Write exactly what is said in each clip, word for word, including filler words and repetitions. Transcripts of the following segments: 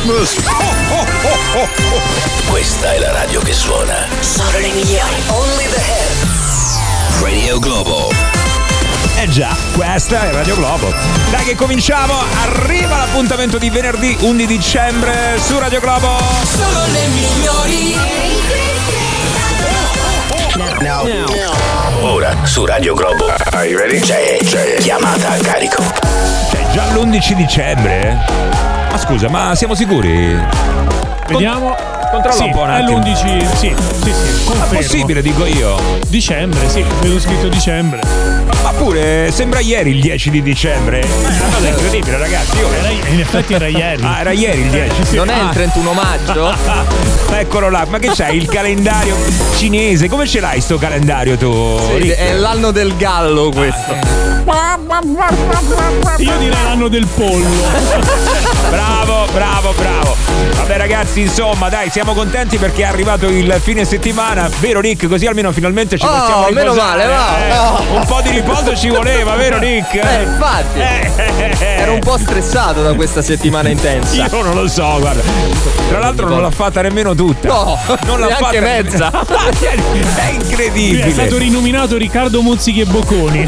Christmas. Oh, oh, oh, oh, oh. Questa è la radio che suona. Solo le migliori. Only the hits. Radio Globo. Eh già, questa è Radio Globo. Dai che cominciamo, arriva l'appuntamento di venerdì undici dicembre su Radio Globo. Solo le migliori. Now, now. Ora su Radio Globo. Are you ready? C'è, c'è chiamata a carico. È già l'undici dicembre? Ma scusa, ma siamo sicuri? Vediamo. Controlla sì, un po' un è attimo. l'undici, sì, sì, sì, confermo. È possibile, dico io. Dicembre, sì, vedo scritto dicembre. Ma pure, sembra ieri il dieci di dicembre. Ma è una cosa incredibile, ragazzi. Io... Era, in effetti era ieri. Ah, era ieri il dieci. Non è il trentuno maggio? Eccolo là, ma che c'hai? Il calendario cinese? Come ce l'hai sto calendario tu? Sì, è l'anno del gallo questo. Io direi l'anno del pollo. Bravo, bravo, bravo. Vabbè ragazzi, insomma, dai, siamo contenti perché è arrivato il fine settimana, vero Nick? Così almeno finalmente ci Oh, possiamo riposare. meno male, va. eh. No. Un po' di riposo ci voleva, vero Nick? Eh, infatti. Eh, eh, eh. Ero un po' stressato da questa settimana intensa. Io non lo so, guarda. Tra l'altro non l'ha fatta nemmeno tutta. No, non l'ha neanche fatta mezza. È incredibile. È stato rinominato Riccardo Muzzichi e Bocconi.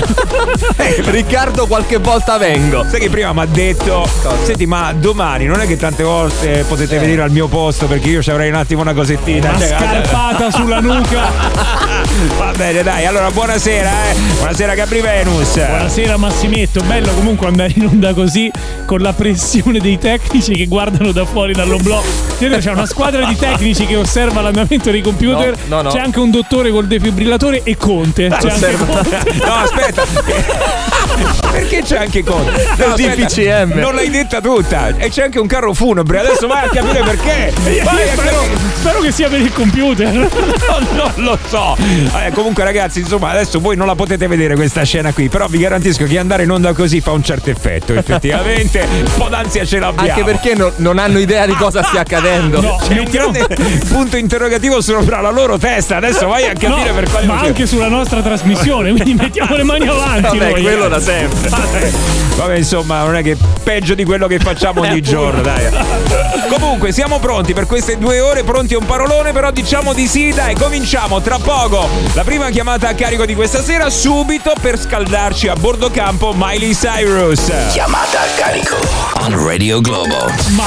Riccardo qualche volta vengo. Sai che prima mi ha detto senti, ma domani non è che tante volte potete Eh. venire al mio posto perché io ci avrei un attimo una cosettina. Una Cioè, scarpata sulla nuca. va bene, dai, allora buonasera, eh. Buonasera Gabri Venus. Buonasera Massimetto, bello comunque andare in onda così con la pressione dei tecnici che guardano da fuori dall'oblò. C'è una squadra di tecnici che osserva l'andamento dei computer. No, no, no. C'è anche un dottore col defibrillatore e Conte. C'è anche Conte. No, aspetta. Perché c'è anche Conte? No, D P C M. Non l'hai detta tutta. E c'è anche un carro funebre. Adesso vai a capire perché. Io Vai a spero, capire. spero che sia per il computer. No, non lo so. Eh, comunque ragazzi, insomma, adesso voi non la potete vedere questa scena qui, però vi garantisco che andare in onda così fa un certo effetto, effettivamente. Un po' d'ansia ce l'abbiamo. Anche perché no- non hanno idea di cosa stia accadendo. No, C'è un grande punto interrogativo sopra la loro testa. Adesso vai a capire No, per quale ma motivo. anche sulla nostra trasmissione, quindi mettiamo le mani avanti. Vabbè, noi. quello da sempre. Vabbè, insomma, non è che peggio di quello che facciamo ogni giorno, dai. Comunque, siamo pronti per queste due ore, pronti a un parolone, però diciamo di sì, dai, cominciamo tra poco. La prima chiamata a carico di questa sera, subito per scaldarci a bordo campo Miley Cyrus. Chiamata a carico on Radio Globo. Ma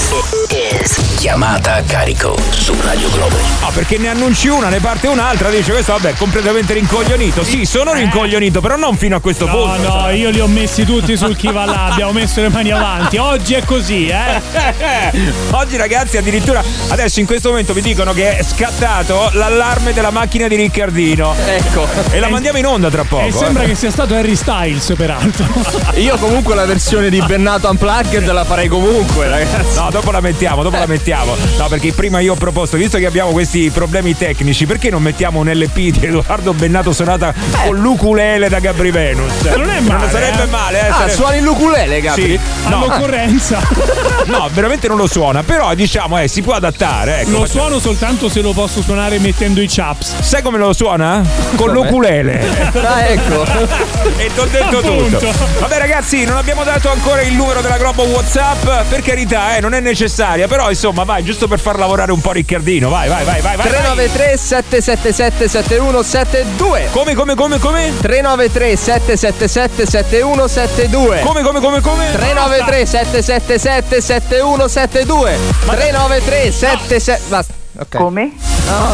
Chiamata a carico su Radio Globo. No, perché ne annunci una, ne parte un'altra, dice questo, vabbè, completamente rincoglionito. Sì, sono rincoglionito, però non fino a questo no, punto. no, io li ho messi tutti sul chi va là, abbiamo messo le mani avanti. Oggi è così, eh. Oggi ragazzi addirittura adesso in questo momento mi dicono che è scattato l'allarme della macchina di Riccardino. Ecco. E la mandiamo in onda tra poco. E sembra eh. che sia stato Harry Styles, peraltro. Io comunque la versione di Bennato Unplugged la farei comunque, ragazzi. No, dopo la mettiamo, dopo la mettiamo. No, perché prima io ho proposto, visto che abbiamo questi problemi tecnici, perché non mettiamo un L P di Edoardo Bennato suonata con l'ukulele da Gabri Venus? Non è male, Non sarebbe eh. male, eh? Ah, sarebbe... suoni l'ukulele, Gabri? Sì. No, All'occorrenza. no, veramente non lo suona, però diciamo, eh, si può adattare, ecco. Lo Facciamo- suono soltanto se lo posso suonare mettendo i chaps. Sai come lo suona? Con Come? l'ukulele. Ah, ecco. E ti ho detto Appunto. tutto. Vabbè ragazzi, non abbiamo dato ancora il numero della Globo WhatsApp, per carità, eh, non è necessaria, però insomma, vai, giusto per far lavorare un po' Riccardino, vai, vai, vai, vai, vai. tre nove tre sette sette sette sette uno sette due. Come, come, come, come? tre nove tre sette sette sette sette uno sette due. Come, come, come, come? tre nove tre sette sette sette sette uno sette due. tre nove tre sette sette. Basta. Ok. Come? No,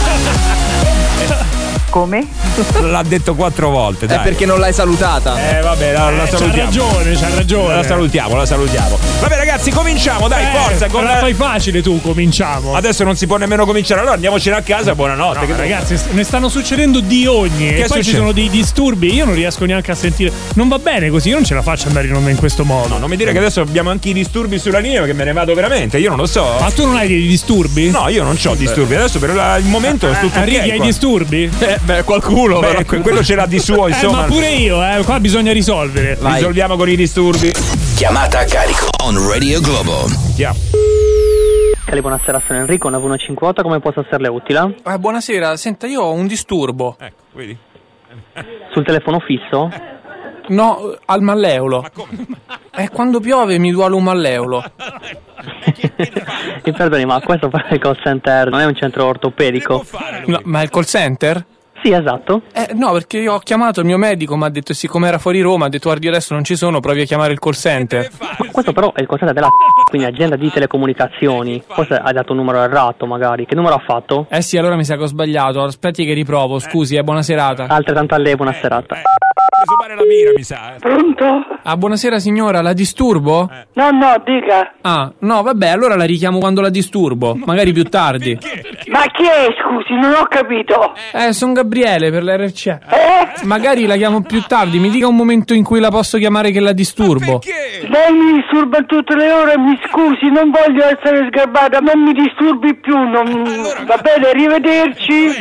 no. Come? L'ha detto quattro volte, dai. È perché non l'hai salutata. Eh vabbè, la, la Eh, c'ha salutiamo. ragione, c'ha ragione. La salutiamo, la salutiamo. Vabbè ragazzi, cominciamo, dai, Eh, forza. Con la fai facile tu, cominciamo. Adesso non si può nemmeno cominciare, allora andiamocene a casa, buonanotte. No, che ragazzi, ne stanno succedendo di ogni. Che e poi succede? ci sono dei disturbi. Io non riesco neanche a sentire. Non va bene così, io non ce la faccio andare in onda in questo modo. No, non mi dire che adesso abbiamo anche i disturbi sulla linea, che me ne vado veramente, io non lo so. Ma tu non hai dei disturbi? No, io non ho disturbi. Adesso per la- il momento è tutto ok. Enrico, hai qua. disturbi? Eh, beh, qualcuno. Beh, però. que- quello ce l'ha di suo, Eh, insomma. ma pure io, eh. Qua bisogna risolvere. Vai. Risolviamo con i disturbi. Chiamata a carico on Radio Globo. Yeah. Cali, buonasera, sono Enrico, nove uno cinquanta, come posso esserle utile? Eh, buonasera, senta, io ho un disturbo. Ecco, vedi? Sul telefono fisso? No, al malleolo. Ma come? E quando piove mi duole un malleolo. Mi perdoni, ma questo è il call center, non è un centro ortopedico? No, ma è il call center? Sì, esatto. Eh, no, perché io ho chiamato il mio medico, mi ha detto, siccome era fuori Roma, ha detto, guardi, adesso non ci sono, provi a chiamare il call center. Ma questo però è il call center della quindi azienda di telecomunicazioni. Forse ha dato un numero errato, magari. Che numero ha fatto? Eh sì, allora mi sa che ho sbagliato, aspetti che riprovo, scusi, eh, buona serata. Altrettanto a lei, buona serata. Presumare la mira, mi sa. Eh. Pronto? Ah, buonasera signora, la disturbo? Eh. No, no, dica. Ah, no, vabbè, allora la richiamo quando la disturbo, magari più tardi. Ma chi è, scusi, non ho capito. Eh, sono Gabriele per l'R C A. Eh? Magari la chiamo più tardi, mi dica un momento in cui la posso chiamare che la disturbo. Lei mi disturba tutte le ore, mi scusi, non voglio essere sgarbata, non mi disturbi più, non... va bene, arrivederci.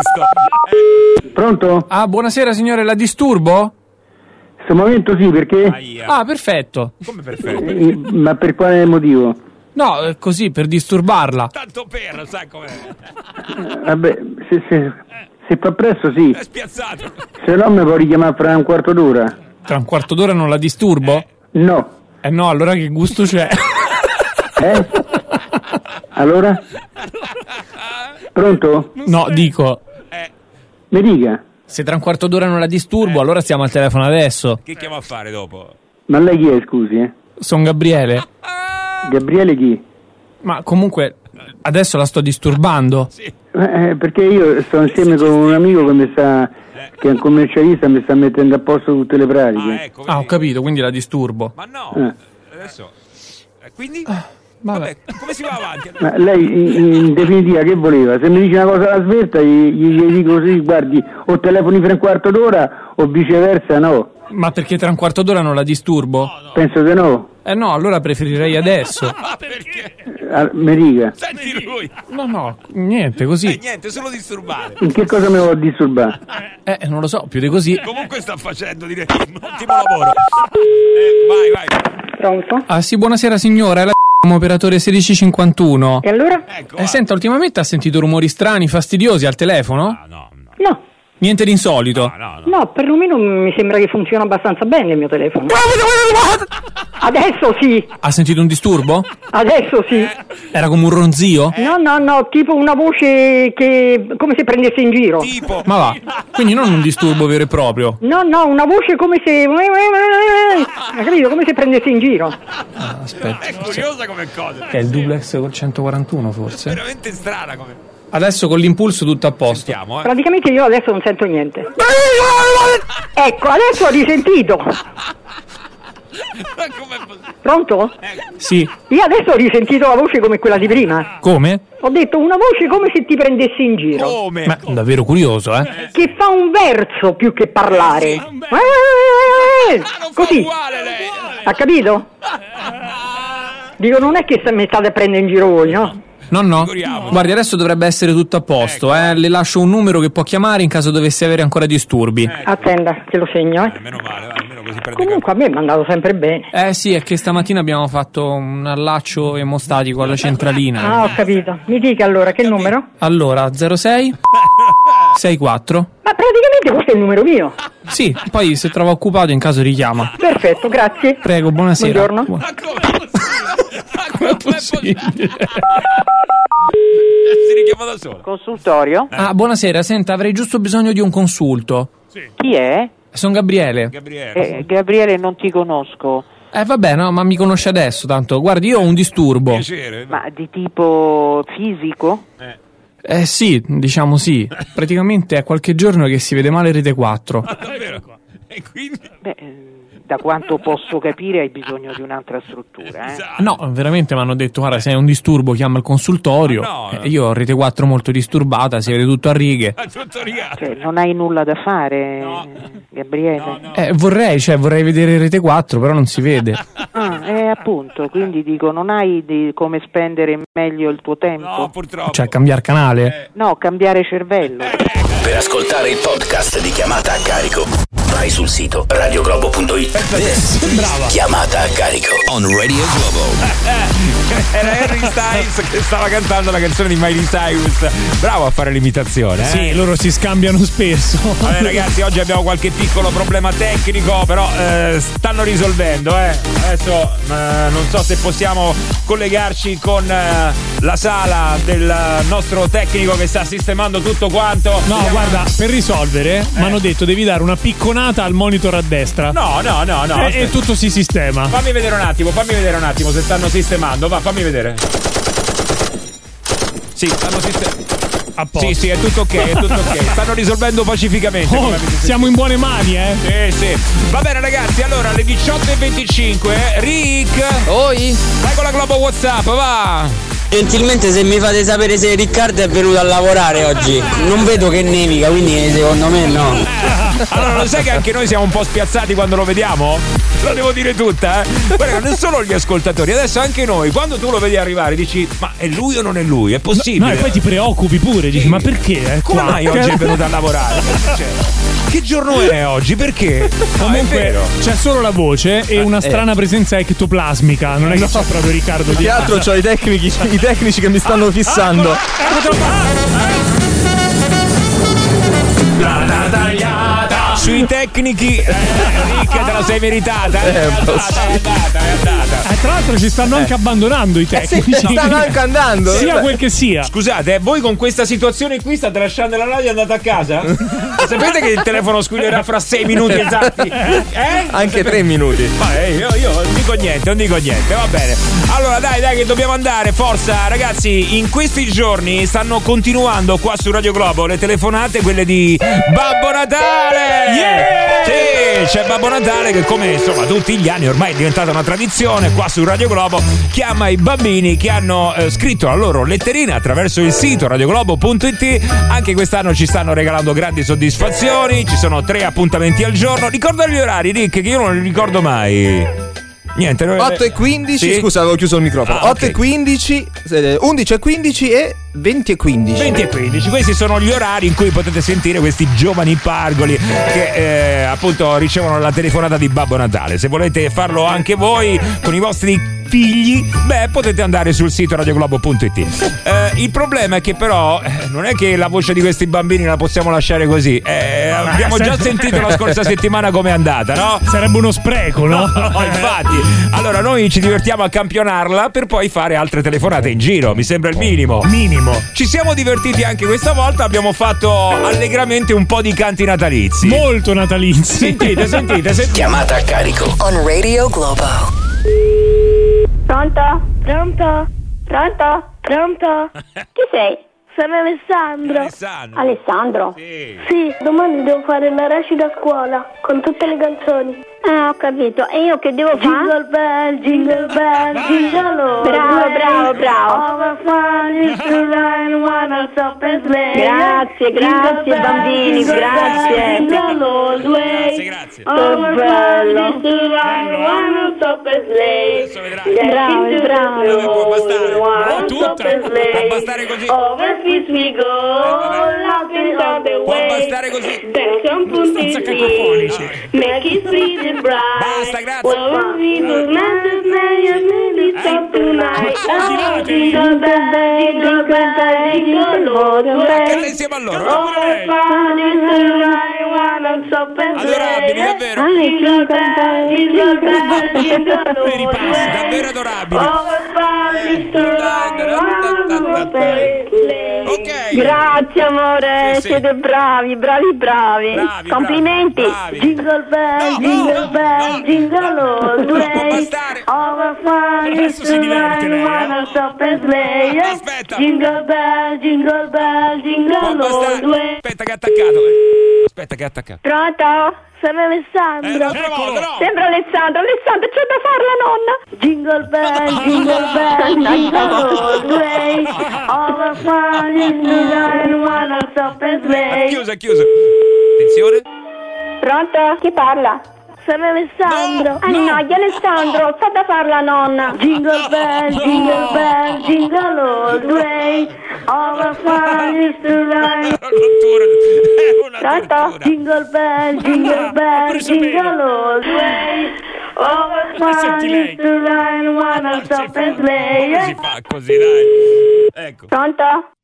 Pronto? Ah, buonasera signore, la disturbo? In questo momento sì, perché? Ah, perfetto. Come perfetto? Eh, Ma per quale motivo? No, è così, per disturbarla. Tanto per, sai com'è? Vabbè, se, se, se fa presto sì. È spiazzato. Se no mi può richiamare fra un quarto d'ora. Tra un quarto d'ora non la disturbo? No. Eh no, allora che gusto c'è? Eh? Allora? Pronto? No, dico, Mi dica. se tra un quarto d'ora non la disturbo, allora stiamo al telefono adesso. Che chiama a fare dopo? Ma lei chi è, scusi, eh? Sono Gabriele. Gabriele chi? Ma comunque, adesso la sto disturbando. Eh, perché io sto insieme con un amico che mi sta... che è un commercialista, mi sta mettendo a posto tutte le pratiche. Ah, ho capito, quindi la disturbo. Ma no, Eh. adesso... eh, Quindi? Vabbè. Vabbè, come si va avanti? Ma lei in, in definitiva che voleva? Se mi dice una cosa alla svelta gli, gli, gli dico così, guardi, o telefoni fra un quarto d'ora o viceversa no. Ma perché tra un quarto d'ora non la disturbo? Penso che no. Eh no, allora preferirei adesso. Ma perché? Ah, mi dica, Senti lui. No, no, niente, così. Eh, niente, solo disturbare. in che cosa mi vuol disturbare? Eh, non lo so, più di così. Comunque sta facendo, direi, un ottimo lavoro. Eh, vai, vai. Pronto? Ah sì, buonasera signora, è la come operatore sedici cinquantuno. E allora? Ecco, Eh, senta, ultimamente ha sentito rumori strani, fastidiosi al telefono? no, no, no, No, Niente di insolito? no, no. no, perlomeno mi sembra che funziona abbastanza bene il mio telefono. Adesso sì, Ha sentito un disturbo? adesso sì. Era come un ronzio? No, no, no, tipo una voce che... come se prendesse in giro. Tipo, Ma va, quindi non un disturbo vero e proprio. No, no, una voce come se... hai capito? Come se prendesse in giro. Aspetta, è curiosa come cosa. è il duplex col centoquarantuno forse? Veramente strana come... Adesso con l'impulso tutto a posto. Sentiamo, eh. Praticamente io adesso non sento niente. Ecco, adesso ho risentito. Ma com'è possibile? Pronto? Sì, Io adesso ho risentito la voce come quella di prima. come? Ho detto una voce come se ti prendessi in giro. Come? Ma davvero curioso, eh? Che fa un verso più che parlare. sì, un verso. Ah, non fa Così. uguale lei. Ha capito? Dico, non è che mi state a prendere in giro voi, no? No, no. Figuriamo. Guardi, adesso dovrebbe essere tutto a posto, eh? Le lascio un numero che può chiamare in caso dovesse avere ancora disturbi. Attenda, che lo segno, eh. Meno male, va, almeno così prende Comunque a me mi è andato sempre bene. Eh sì, è che stamattina abbiamo fatto un allaccio emostatico alla centralina. Ah, ho capito. Mi dica allora, che numero? Allora, zero sei sessantaquattro. Ma praticamente questo è il numero mio. Sì, poi se trova occupato in caso richiama. Perfetto, grazie. Prego, buonasera. Buongiorno. Bu- Ma come? Ma com'è possibile? possibile? Si richiama da sola. Consultorio? Ah, buonasera, senta, avrei giusto bisogno di un consulto. Chi è? Sono Gabriele. Gabriele. Eh, Gabriele, non ti conosco. Eh vabbè, no, ma mi conosce adesso, tanto. Guardi, io ho un disturbo. Piacere. Ma di tipo fisico? Eh sì, diciamo sì. Praticamente è qualche giorno che si vede male Rete quattro. Ma davvero? E quindi? Beh, eh, da quanto posso capire hai bisogno di un'altra struttura, eh? Esatto. No, veramente mi hanno detto, guarda, se hai un disturbo chiama il consultorio. Ma no, no. Eh, io ho Rete quattro molto disturbata, si vede tutto a righe. La tutoriale. Cioè, non hai nulla da fare, No. Gabriele? No, no. Eh, vorrei, cioè, vorrei vedere Rete quattro, però non si vede. Ah, eh, appunto, quindi dico, non hai di come spendere meglio il tuo tempo? No, purtroppo. Cioè, cambiare canale? No, cambiare cervello. Per ascoltare il podcast di Chiamata a Carico, vai sul sito radioglobo punto it. This is Chiamata a Carico on Radio Globo. Era Harry Styles che stava cantando la canzone di Miley Cyrus. Bravo a fare l'imitazione, eh? Sì, loro si scambiano spesso. Vabbè ragazzi, oggi abbiamo qualche piccolo problema tecnico, però eh, stanno risolvendo, eh. Adesso eh, non so se possiamo collegarci con eh, la sala del nostro tecnico che sta sistemando tutto quanto. No, Vediamo. guarda, per risolvere Eh. mi hanno detto devi dare una picconata al monitor a destra. No, no, no, no. E, aspetta. e tutto si sistema. Fammi vedere un attimo, fammi vedere un attimo se stanno sistemando. Va, fammi vedere. Sì, stanno sistemando. A posto. Sì, sì, è tutto ok, è tutto ok. Stanno risolvendo pacificamente. Oh, come avete sentito. siamo in buone mani, eh. Sì, sì. Va bene ragazzi, allora alle diciotto e venticinque, Rick. Oi. Vai con la Globo WhatsApp, va. Gentilmente se mi fate sapere se Riccardo è venuto a lavorare oggi. Non vedo che nevica, quindi secondo me no. Allora lo sai che anche noi siamo un po' spiazzati quando lo vediamo? Lo devo dire tutta, eh? Guarda, non solo gli ascoltatori, adesso anche noi, quando tu lo vedi arrivare dici ma è lui o non è lui? È possibile? No, e poi ti preoccupi pure, dici ma perché? È Come qua? mai oggi è venuto a lavorare? Cioè, che giorno è oggi? Perché? No, Comunque è vero. c'è solo la voce e una strana presenza ectoplasmica. Non è che c'è proprio Riccardo Che di altro c'ho i tecnici, i tecnici che mi stanno fissando. Sui tecnici eh, Rick te la sei meritata, eh? È andata, è andata, è andata. Eh, tra l'altro ci stanno anche abbandonando i tecnici. stanno anche andando. Sia quel che sia. Scusate, eh, voi con questa situazione qui state lasciando la radio e andate a casa? Sapete che il telefono squillerà fra sei minuti esatti? Eh? Anche tre minuti. Ma eh, io, io non dico niente, non dico niente, va bene. Allora dai, dai che dobbiamo andare, forza ragazzi, in questi giorni stanno continuando qua su Radio Globo le telefonate, quelle di Babbo Natale! Yeah! Sì, c'è Babbo Natale che come insomma tutti gli anni ormai è diventata una tradizione qua su Radio Globo, chiama i bambini che hanno eh, scritto la loro letterina attraverso il sito radioglobo punto it. Anche quest'anno ci stanno regalando grandi soddisfazioni, ci sono tre appuntamenti al giorno. Ricorda gli orari, Rick, che io non li ricordo mai. Niente, noi... otto e quindici, Sì? scusa, avevo chiuso il microfono. Ah, otto e ok. quindici, eh, undici e quindici e venti e quindici. venti e quindici, questi sono gli orari in cui potete sentire questi giovani pargoli che eh, appunto ricevono la telefonata di Babbo Natale. Se volete farlo anche voi con i vostri figli, beh, potete andare sul sito radioglobo punto it. Eh, il problema è che però eh, non è che la voce di questi bambini la possiamo lasciare così. Eh, abbiamo già sentito la scorsa settimana com'è andata, no? Sarebbe uno spreco, no? No, infatti. Allora noi ci divertiamo a campionarla per poi fare altre telefonate in giro, mi sembra il minimo. Minimo. Ci siamo divertiti anche questa volta, abbiamo fatto allegramente un po' di canti natalizi. Molto natalizi. Sentite, sentite, sentite. Chiamata a carico. On Radio Globo. Pronto? Pronto? Pronto? Pronto? Chi sei? Sono Alessandro. Alessandro. Alessandro? Sì. Sì, domani devo fare la recita a scuola con tutte le canzoni. Ah, ho capito. E io che devo fare? Jingle bell, jingle bell, jingle all. Bravo, bravo, bravo. Grazie, grazie bambini, grazie. Grazie, grazie. Che bello. Bravo, bravo. Può bastare. Oh, tutta. Può bastare così. Può bastare così. Abbastanza cacofonici. Basta, grazie. Canta insieme a loro. Adorabili, davvero. Davvero adorabili. Ok. Grazie amore, Sì, sì. siete bravi, bravi, bravi. Bravi, Complimenti. bravi, bravi. Jingle bell, No, jingle no, bell, no. jingle all the Può way. bastare. Over fun Adesso is si to diverte run, lei, eh. wanna stop and play. Aspetta. Jingle bell, jingle bell, jingle Può all bastare. the way. Aspetta che è attaccato. Aspetta che è attaccato. Pronto? Sono Alessandro. Eh, no, no, no. Sembra Alessandro, Alessandro, c'è da fare la nonna. Jingle bell, jingle bell, jingle all the way. Over fun is to run, wanna stop and È play. chiuso, è chiuso. Attenzione. Pronto? Chi parla? Sono Alessandro. Ah no, è Alessandro, sta da fare la nonna. Jingle bell, jingle bell, jingle all the way. Over fun is to run. Tortura. È una Pronto? tortura. Jingle bell, jingle bell, preso jingle bene. all the way. Over fine to line, wanna stop and play. Si fa così, dai. Ecco. Pronto?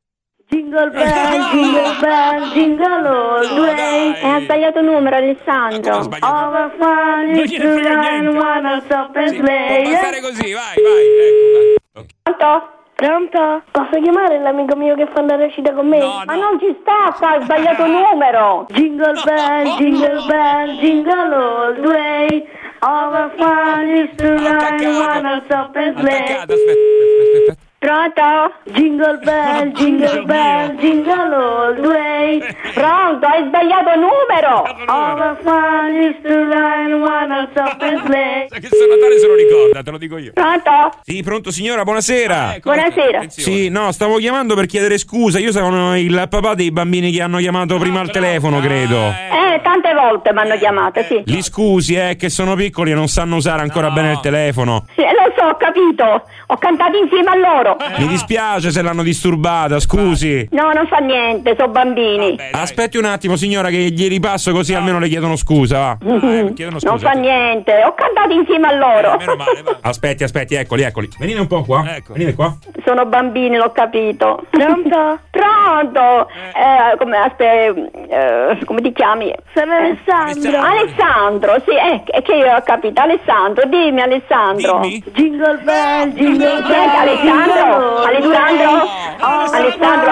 Jingle bell, jingle bell, jingle all the way. E ha sbagliato numero, Alessandro. Over fine to line, wanna stop and play. Può passare così, vai, vai. Ecco, vai. Pronto? Pronto? Posso chiamare l'amico mio che fa la recita con me? No, Ma no. non ci sta qua, hai sbagliato numero. Jingle bell, jingle bell, jingle all the way. Over fine to line, wanna stop and play. Attaccata, aspetta, aspetta, aspetta. Pronto? Jingle bell, jingle bell, jingle all the way. Pronto, hai sbagliato numero. Over fine to line, wanna stop and play. Che San Natale se lo ricorda, te lo dico io. Pronto? Sì, pronto signora, buonasera. Ah, ecco, Buonasera. attenzione. Sì, no, stavo chiamando per chiedere scusa. Io sono il papà dei bambini che hanno chiamato prima al telefono, credo. Eh, tante volte mi hanno chiamato, sì. Li scusi, eh, che sono piccoli e non sanno usare ancora No. bene il telefono. Sì, lo so, ho capito. Ho cantato insieme a loro. Mi dispiace se l'hanno disturbata, scusi. No, non fa niente, sono bambini. Aspetti un attimo, signora, che gli ripasso così almeno le chiedono scusa, va. Dai, chiedono Non scusa. fa niente, ho cantato insieme a loro. Meno male, va. Aspetti, aspetti, eccoli, eccoli. Venite un po' qua. Ecco. Venite qua. Sono bambini, l'ho capito. Pronto? Pronto? Eh, come, aspetta, eh, come ti chiami? Sono Alessandro. Alessandro, sì, eh, è che io ho capito. Alessandro, dimmi Alessandro. Dimmi. Jingle bell, jingle Senti, bell. Alessandro, Alessandro, Alessandro,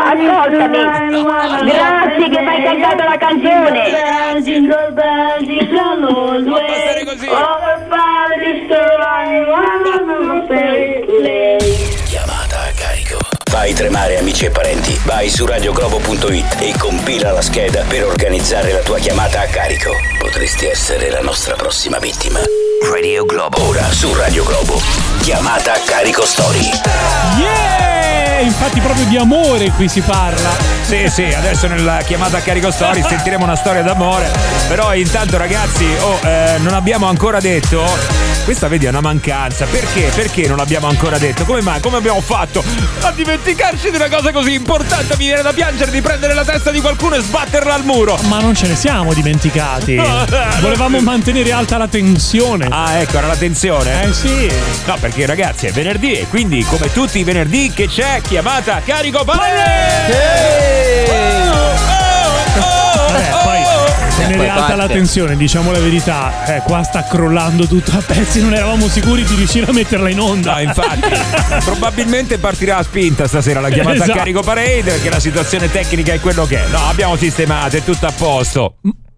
ascoltami. Grazie che mi hai cantato la canzone. Jingle bell, jingle all the Può passare way. così. Over fine to line, wanna stop and play. Chiamata a carico. Fai tremare amici e parenti. Vai su radio globo punto it e compila la scheda per organizzare la tua chiamata a carico. Potresti essere la nostra prossima vittima. Radio Globo. Ora su Radio Globo. Chiamata a carico story. Yeah! Infatti proprio di amore qui si parla. Sì, sì, adesso nella chiamata a carico story sentiremo una storia d'amore. Però intanto ragazzi, oh, eh, non abbiamo ancora detto. Questa vedi è una mancanza. Perché? Perché non l'abbiamo ancora detto? Come mai? Come abbiamo fatto a dimenticarci di una cosa così importante? Mi viene da piangere di prendere la testa di qualcuno e sbatterla al muro. Ma non ce ne siamo dimenticati. Volevamo mantenere alta la tensione. Ah, ecco, era la tensione. Eh sì. No, perché ragazzi è venerdì e quindi come tutti i venerdì che c'è chiamata a carico parere. Vabbè, poi tenere poi alta parte. la tensione, diciamo la verità. Eh, qua sta crollando tutto a pezzi, non eravamo sicuri di riuscire a metterla in onda. No, infatti, probabilmente partirà a spinta stasera la chiamata Esatto. a carico parade perché la situazione tecnica è quello che è. No, abbiamo sistemato, è tutto a posto.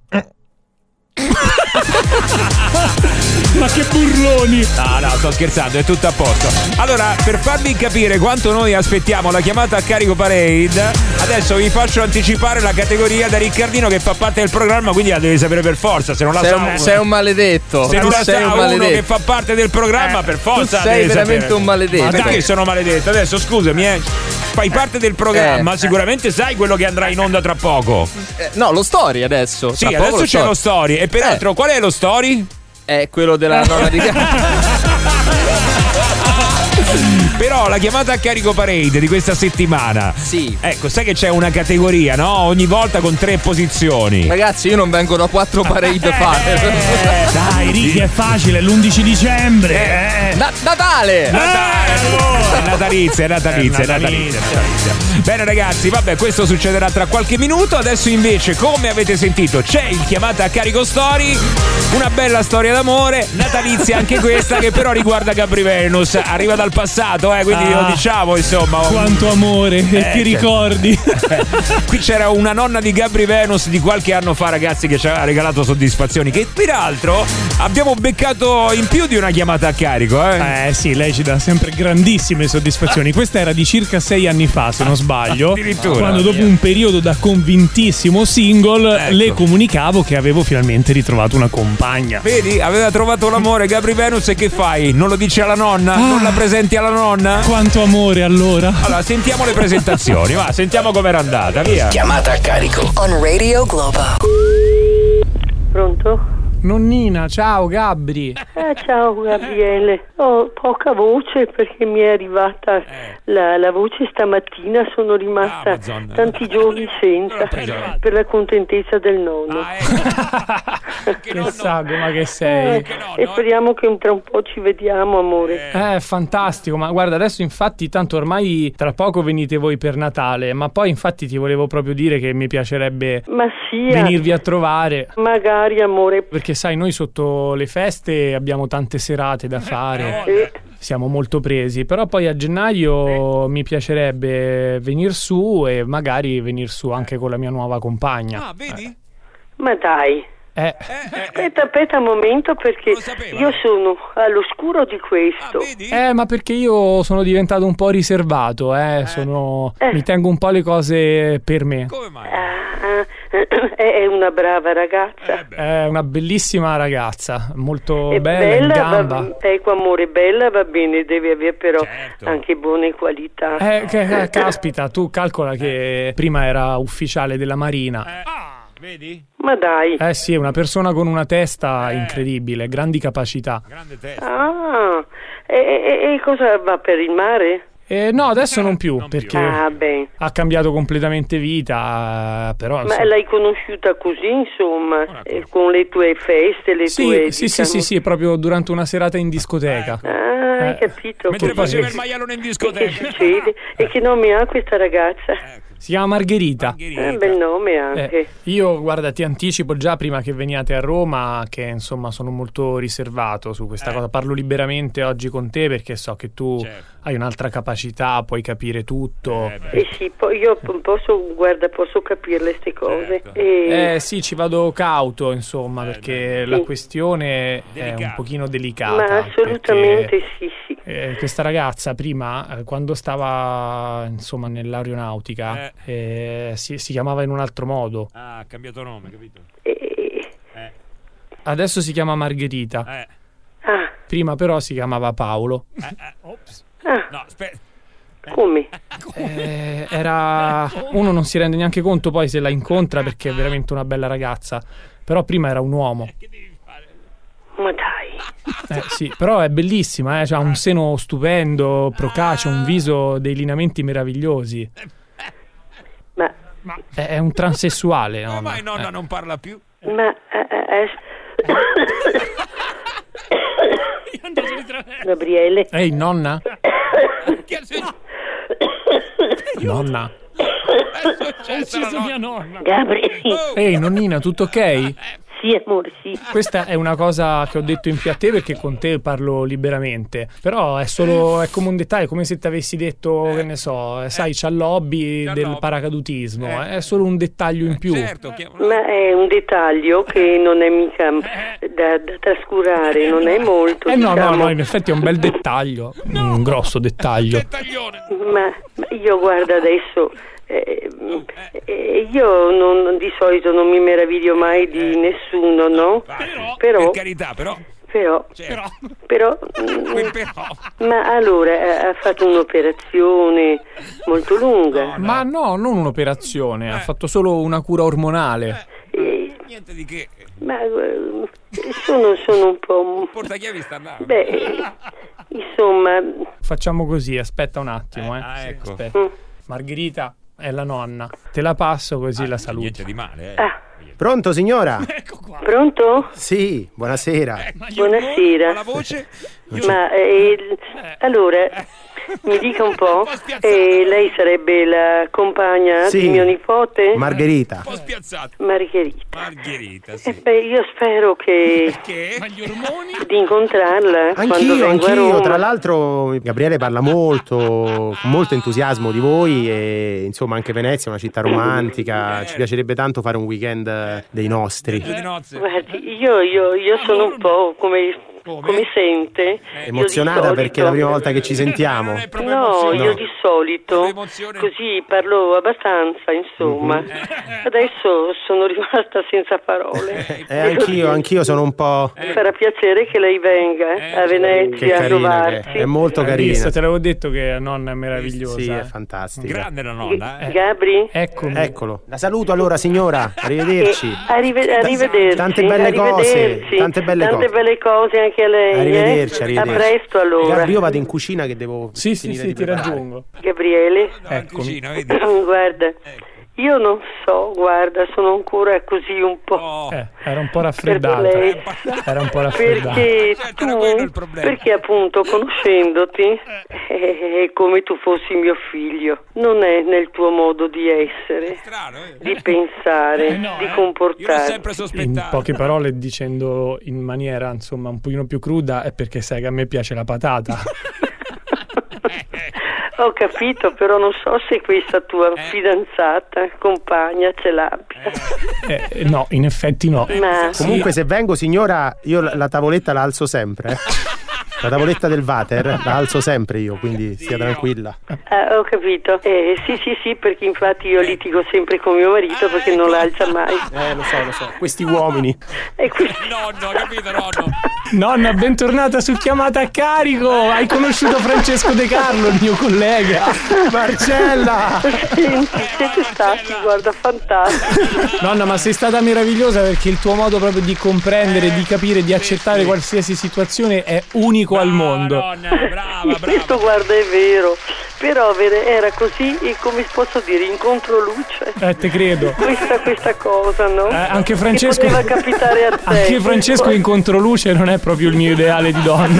Ma che burloni! No, no, sto scherzando, è tutto a posto. Allora, per farvi capire quanto noi aspettiamo la chiamata a carico parade, adesso vi faccio anticipare la categoria da Riccardino che fa parte del programma, quindi la devi sapere per forza, se non la Sei sa un, uno- sei un maledetto. se Tu non la sei sa un uno che maledetto. fa parte del programma, Eh, per forza tu sei devi veramente sapere. un maledetto. Ma perché sono maledetto? Adesso scusami, eh. Fai parte del programma, Eh. sicuramente sai quello che andrà in onda tra poco. Eh, no, lo story adesso. Sì, Tra poco adesso c'è lo story. E peraltro, qual è lo story? È quello della nonna di Però la chiamata a carico parade di questa settimana. Sì. Ecco, sai che c'è una categoria, no? Ogni volta con tre posizioni. Ragazzi, io non vengo da quattro parade fare. Eh, Dai, Ricky, è facile, è l'undici dicembre. Eh. Na- Natale! Natale, allora. È natalizia, è natalizia, è natalizia, è natalizia. Bene ragazzi, vabbè, questo succederà tra qualche minuto. Adesso invece, come avete sentito, c'è il chiamata a carico story. Una bella storia d'amore, natalizia anche questa, che però riguarda Gabri Venus. Arriva dal passato, eh, quindi Ah, lo diciamo, insomma. Quanto amore, e che cioè- ricordi. Qui c'era una nonna di Gabri Venus di qualche anno fa, ragazzi, che ci aveva regalato soddisfazioni. Che peraltro abbiamo beccato in più di una chiamata a carico, eh. Eh sì, lei ci dà sempre grandissime soddisfazioni. Questa era di circa sei anni fa, se non sbaglio. Addirittura. Quando dopo un periodo da convintissimo single, Ecco. le comunicavo che avevo finalmente ritrovato una compagna. Vedi, aveva trovato l'amore Gabri Venus e che fai? Non lo dici alla nonna? Ah. Non la presenti alla nonna? Quanto amore allora. Allora, sentiamo le presentazioni, va, sentiamo com'era andata, via. Chiamata a carico. On Radio Globo. Pronto? Nonnina, ciao Gabri. Eh, ciao Gabriele, ho poca voce perché mi è arrivata Eh. la, la voce stamattina, sono rimasta Amazon. tanti giorni senza Eh. per la contentezza del nonno. Che sagoma che sei. Eh, e speriamo che tra un po' ci vediamo, amore. Eh, fantastico, ma guarda, adesso infatti tanto ormai tra poco venite voi per Natale, ma poi infatti ti volevo proprio dire che mi piacerebbe Ma sì, venirvi a trovare. magari, amore. Perché sai, noi sotto le feste abbiamo tante serate da fare, Eh. siamo molto presi, però poi a gennaio mi piacerebbe venir su e magari venir su anche con la mia nuova compagna. Ah, vedi? Ma dai. Eh. Aspetta, aspetta un momento perché io sono all'oscuro di questo. Eh, ma perché io sono diventato un po' riservato, eh, sono... mi tengo un po' le cose per me. Ah, è una brava ragazza. È una bellissima ragazza, molto È bella, in bella, gamba. va, ecco amore, bella va bene, deve avere però anche buone qualità. Eh, che, eh, caspita, tu calcola che prima era ufficiale della Marina. Vedi? Ma dai. Eh sì, è una persona con una testa incredibile, grandi capacità. Ah, e, e, e cosa va per il mare? Eh, no, adesso non più, perché Ah, beh. ha cambiato completamente vita, eh, però... Ma insomma- l'hai conosciuta così, insomma, eh, con le tue feste, le Sì, tue... sì, sì, sì, sì, proprio durante una serata in discoteca. Ah, hai Eh, capito. Mentre Colpa faceva di- il maialone in Che discoteca. succede? E che nome ha questa ragazza? Si chiama Margherita. Eh, bel nome anche. Eh, io, guarda, ti anticipo già prima che veniate a Roma che insomma sono molto riservato su questa cosa. Parlo liberamente oggi con te perché so che tu hai un'altra capacità, puoi capire tutto. Eh sì, poi io p- posso, guarda, posso capirle queste cose. E... Eh sì, ci vado cauto, insomma, perché la questione è un pochino delicata. Ma assolutamente perché, sì, sì. eh, questa ragazza prima, eh, quando stava insomma nell'aeronautica, eh, si, si chiamava in un altro modo. Ah, ha cambiato nome, capito? Adesso si chiama Margherita. Eh. Ah. Prima però si chiamava Paolo. Eh, eh, ops. Ah. No, aspetta. Come? Eh, era uno non si rende neanche conto poi se la incontra perché è veramente una bella ragazza. Però prima era un uomo. Ma dai. Eh, sì, però è bellissima, eh? Ha un seno stupendo, procace, un viso, dei lineamenti meravigliosi. Ma È, è un transessuale, no? Ormai nonna non parla più. Ma eh, eh, eh. Gabriele. Ehi, nonna? Nonna? Ho ucciso mia nonna. Gabriele. Ehi, nonnina, tutto ok? Sì, amore, sì. Questa è una cosa che ho detto in più a te perché con te parlo liberamente. Però è solo è come un dettaglio, come se ti avessi detto, che ne so, eh, sai, c'ha l'hobby del paracadutismo. È solo un dettaglio in più. Ma è un dettaglio che non è mica da, da trascurare, non è molto. Eh no, diciamo. no, no, in effetti è un bel dettaglio, un grosso dettaglio. Ma, ma io guarda adesso. Eh, eh, io non, di solito non mi meraviglio mai di nessuno, no? Però, Per carità, però. però, Certo. però, mm, ma allora ha fatto un'operazione molto lunga. Ma no, non un'operazione, ha fatto solo una cura ormonale. Niente di che. Ma eh, sono, sono un po'. Portachiavi sta là. Beh, insomma. Facciamo così, aspetta un attimo, eh. Ah, ecco. Aspetta. Margherita è la nonna. Te la passo così la saluto. Niente di male, eh. Ah, Pronto signora? pronto? Sì, buonasera. Buonasera. La voce? Ma eh, allora mi dica un po', eh, lei sarebbe la compagna Sì. di mio nipote? Margherita. Un po' spiazzato. Margherita. Margherita, Eh, sì. beh, io spero che di incontrarla quando Anch'io, vengo a anch'io. Roma. Tra l'altro Gabriele parla molto, con molto entusiasmo di voi e insomma anche Venezia è una città romantica. Ci piacerebbe tanto fare un weekend dei nostri. Guardi, io, io, io sono un po' come come sente? Emozionata perché è la prima volta che ci sentiamo. No, io di solito così parlo abbastanza, insomma. Adesso sono rimasta senza parole. Eh, anch'io, anch'io sono un po'. Mi farà piacere che lei venga a Venezia a trovarsi. È molto carina. Te l'avevo detto che la nonna è meravigliosa. Sì, è fantastica. Grande la nonna, eh. Gabri? Eccomi. Eccolo. La saluto allora, signora. Arrivederci. Eh, arrive- arrivederci. Tante belle cose. Tante belle Tante cose. belle cose anche a lei. Arrivederci, eh? arrivederci. A presto allora. Gabri, io vado in cucina che devo. Sì, sì, sì, ti raggiungo. Gabriele? Eccomi. Guarda, io non so, guarda, sono ancora così un po'. Eh, era un po' raffreddata. perplessa. Era un po' raffreddata. Perché tu, perché appunto conoscendoti è come tu fossi mio figlio. Non è nel tuo modo di essere, di pensare, di comportarti. In poche parole, dicendo in maniera insomma un pochino più cruda, è perché sai che a me piace la patata. Ho capito, però non so se questa tua fidanzata, compagna, ce l'abbia. Eh, no, in effetti no. Ma Comunque, se vengo, signora, io la, la tavoletta la alzo sempre. eh. La tavoletta del water la alzo sempre io, quindi stia tranquilla. Ah, ho capito. Eh, sì, sì, sì, perché infatti io litigo sempre con mio marito perché non la alza mai. Eh, lo so, lo so. Questi uomini. E quindi... Nonno, capito, nonno? Nonna, bentornata su Chiamata a Carico. Hai conosciuto Francesco De Carlo, il mio collega. Marcella! Senti, siete stati, guarda, fantastici. Nonna, ma sei stata meravigliosa perché il tuo modo proprio di comprendere, di capire, di accettare qualsiasi situazione è unico al mondo. Questo, guarda, è vero. Però era così, e come posso dire, in controluce. Eh, te credo. Questa, questa cosa, no? Eh, anche Francesco. Che poteva capitare a te. Anche Francesco in controluce non è proprio il mio ideale di donna.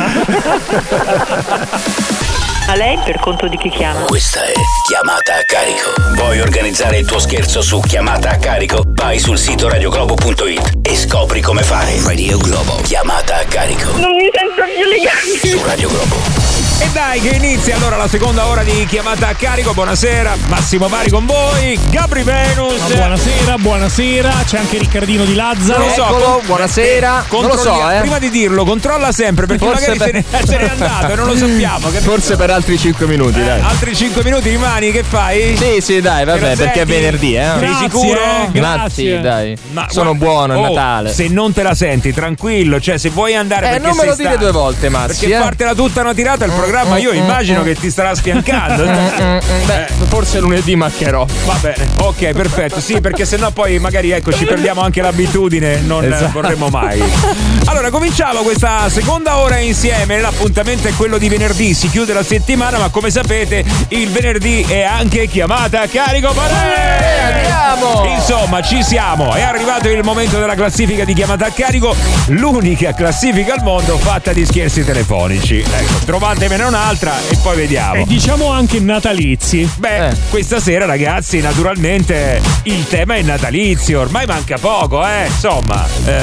A lei per conto di chi chiama? Questa è Chiamata a Carico. Vuoi organizzare il tuo scherzo su Chiamata a Carico? Vai sul sito radioglobo punto it e scopri come fare. Radio Globo. Chiamata a Carico. Non mi sento più legale. Su Radio Globo. E dai che inizia allora la seconda ora di Chiamata a Carico. Buonasera, Massimo Vari con voi, Gabri Venus. Ma buonasera, buonasera, c'è anche Riccardino di Lazzaro. Non lo so, Eccolo, con- buonasera. eh, Non lo so, eh. Prima di dirlo, controlla sempre perché Forse magari per- se, ne, se n'è andato e non lo sappiamo. capito? Forse per altri cinque minuti, dai. Altri cinque minuti rimani, che fai? Sì, sì, dai, vabbè, Te lo perché è senti? venerdì, eh. Sei Grazie, sicuro? eh. Ma Grazie. sì, dai. Ma Sono guarda- buono, è oh, Natale. Se non te la senti, tranquillo, cioè se vuoi andare Eh, perché non me lo sei dire stanco, due volte, Massi, perché eh. fartela tutta una tirata il programma, io immagino che ti starà sfiancando. Beh, forse lunedì maccherò. Va bene, ok, perfetto. Sì, perché sennò poi magari ecco ci perdiamo anche l'abitudine, non eh, Esatto. vorremmo mai. Allora, cominciamo questa seconda ora insieme. L'appuntamento è quello di venerdì, si chiude la settimana, ma come sapete, il venerdì è anche Chiamata a Carico. Eh, andiamo! Insomma, ci siamo. È arrivato il momento della classifica di Chiamata a Carico, l'unica classifica al mondo fatta di scherzi telefonici. Ecco, trovatemene un'altra e poi vediamo. E diciamo anche natalizi. Beh, Eh. questa sera, ragazzi, naturalmente il tema è natalizio. Ormai manca poco, eh. Insomma,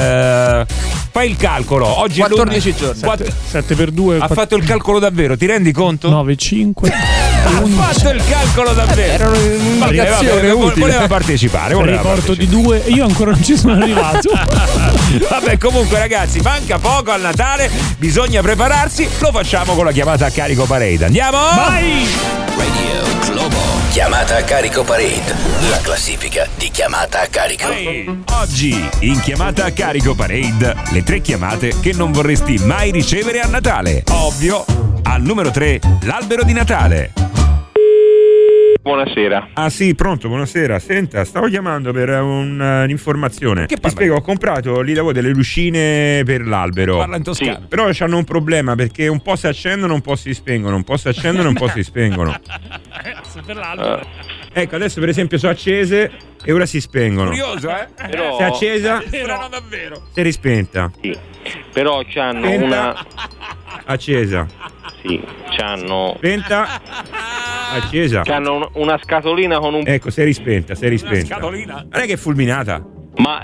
eh, fai il calcolo. Oggi è quattordici l'un- giorni. Quatt- sette per due. Ha fatto il calcolo davvero, ti rendi conto? nove, cinque. Ha fatto il calcolo davvero. Era un'indicazione Vabbè, vabbè, utile. voleva partecipare. Voleva Riporto partecipare. di due. Io ancora non ci sono arrivato. Vabbè, comunque, ragazzi, manca poco al Natale. Bisogna prepararsi. Lo facciamo con la Chiamata a Carico Parade. Andiamo? Vai! Radio Globo. Chiamata a Carico Parade. La classifica di Chiamata a Carico. Oggi in Chiamata a Carico Parade, le tre chiamate che non vorresti mai ricevere a Natale. Ovvio. Al numero tre, l'albero di Natale. Buonasera. Ah sì, pronto, buonasera. Senta, stavo chiamando per un, uh, un'informazione. Che Ti spiego, ho comprato lì da voi delle lucine per l'albero. Parla in toscano. Però hanno un problema perché un po' si accendono, un po' si spengono, un po' si accendono, un po' si spengono. Per l'altro. Ecco, adesso per esempio sono accese e ora si spengono. Curioso, eh? Però, Si è accesa, Strano davvero. si è rispenta. sì. Però c'hanno Spenta. una. Accesa. Sì, c'hanno. Spenta. Accesa. C'hanno un- una scatolina con un. Ecco, si è rispenta, si è rispenta. Scatolina. Non è che è fulminata. Ma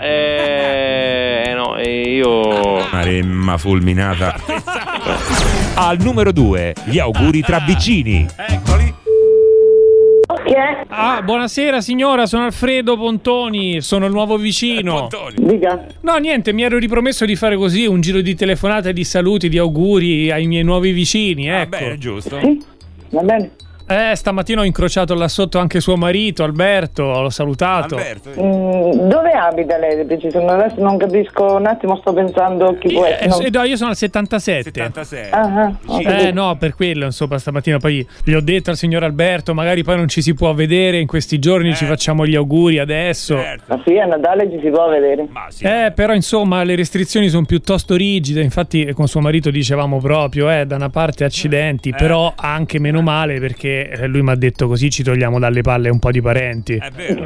eh. No, eh, io. Maremma fulminata. Al numero due, gli auguri tra vicini. Eccoli. Chi è? Ah, buonasera signora, sono Alfredo Pontoni, sono il nuovo vicino. Dica. No, niente, mi ero ripromesso di fare così un giro di telefonate, di saluti, di auguri ai miei nuovi vicini, ecco. Ah, bene, giusto. Sì, va bene. Eh, stamattina ho incrociato là sotto anche suo marito, Alberto, l'ho salutato. Alberto. Mm, dove abita lei di preciso? Adesso non capisco, un attimo sto pensando chi può Eh, essere. eh, no, io sono al settantasette. settantasei. Ah, ah, ho Eh capito. no, per quello insomma stamattina poi gli ho detto al signor Alberto magari poi non ci si può vedere in questi giorni, ci facciamo gli auguri adesso. Ma sì, a Natale ci si può vedere. Eh però insomma le restrizioni sono piuttosto rigide, infatti con suo marito dicevamo proprio eh da una parte accidenti, però anche meno male perché eh, lui mi ha detto così ci togliamo dalle palle un po' di parenti. È vero.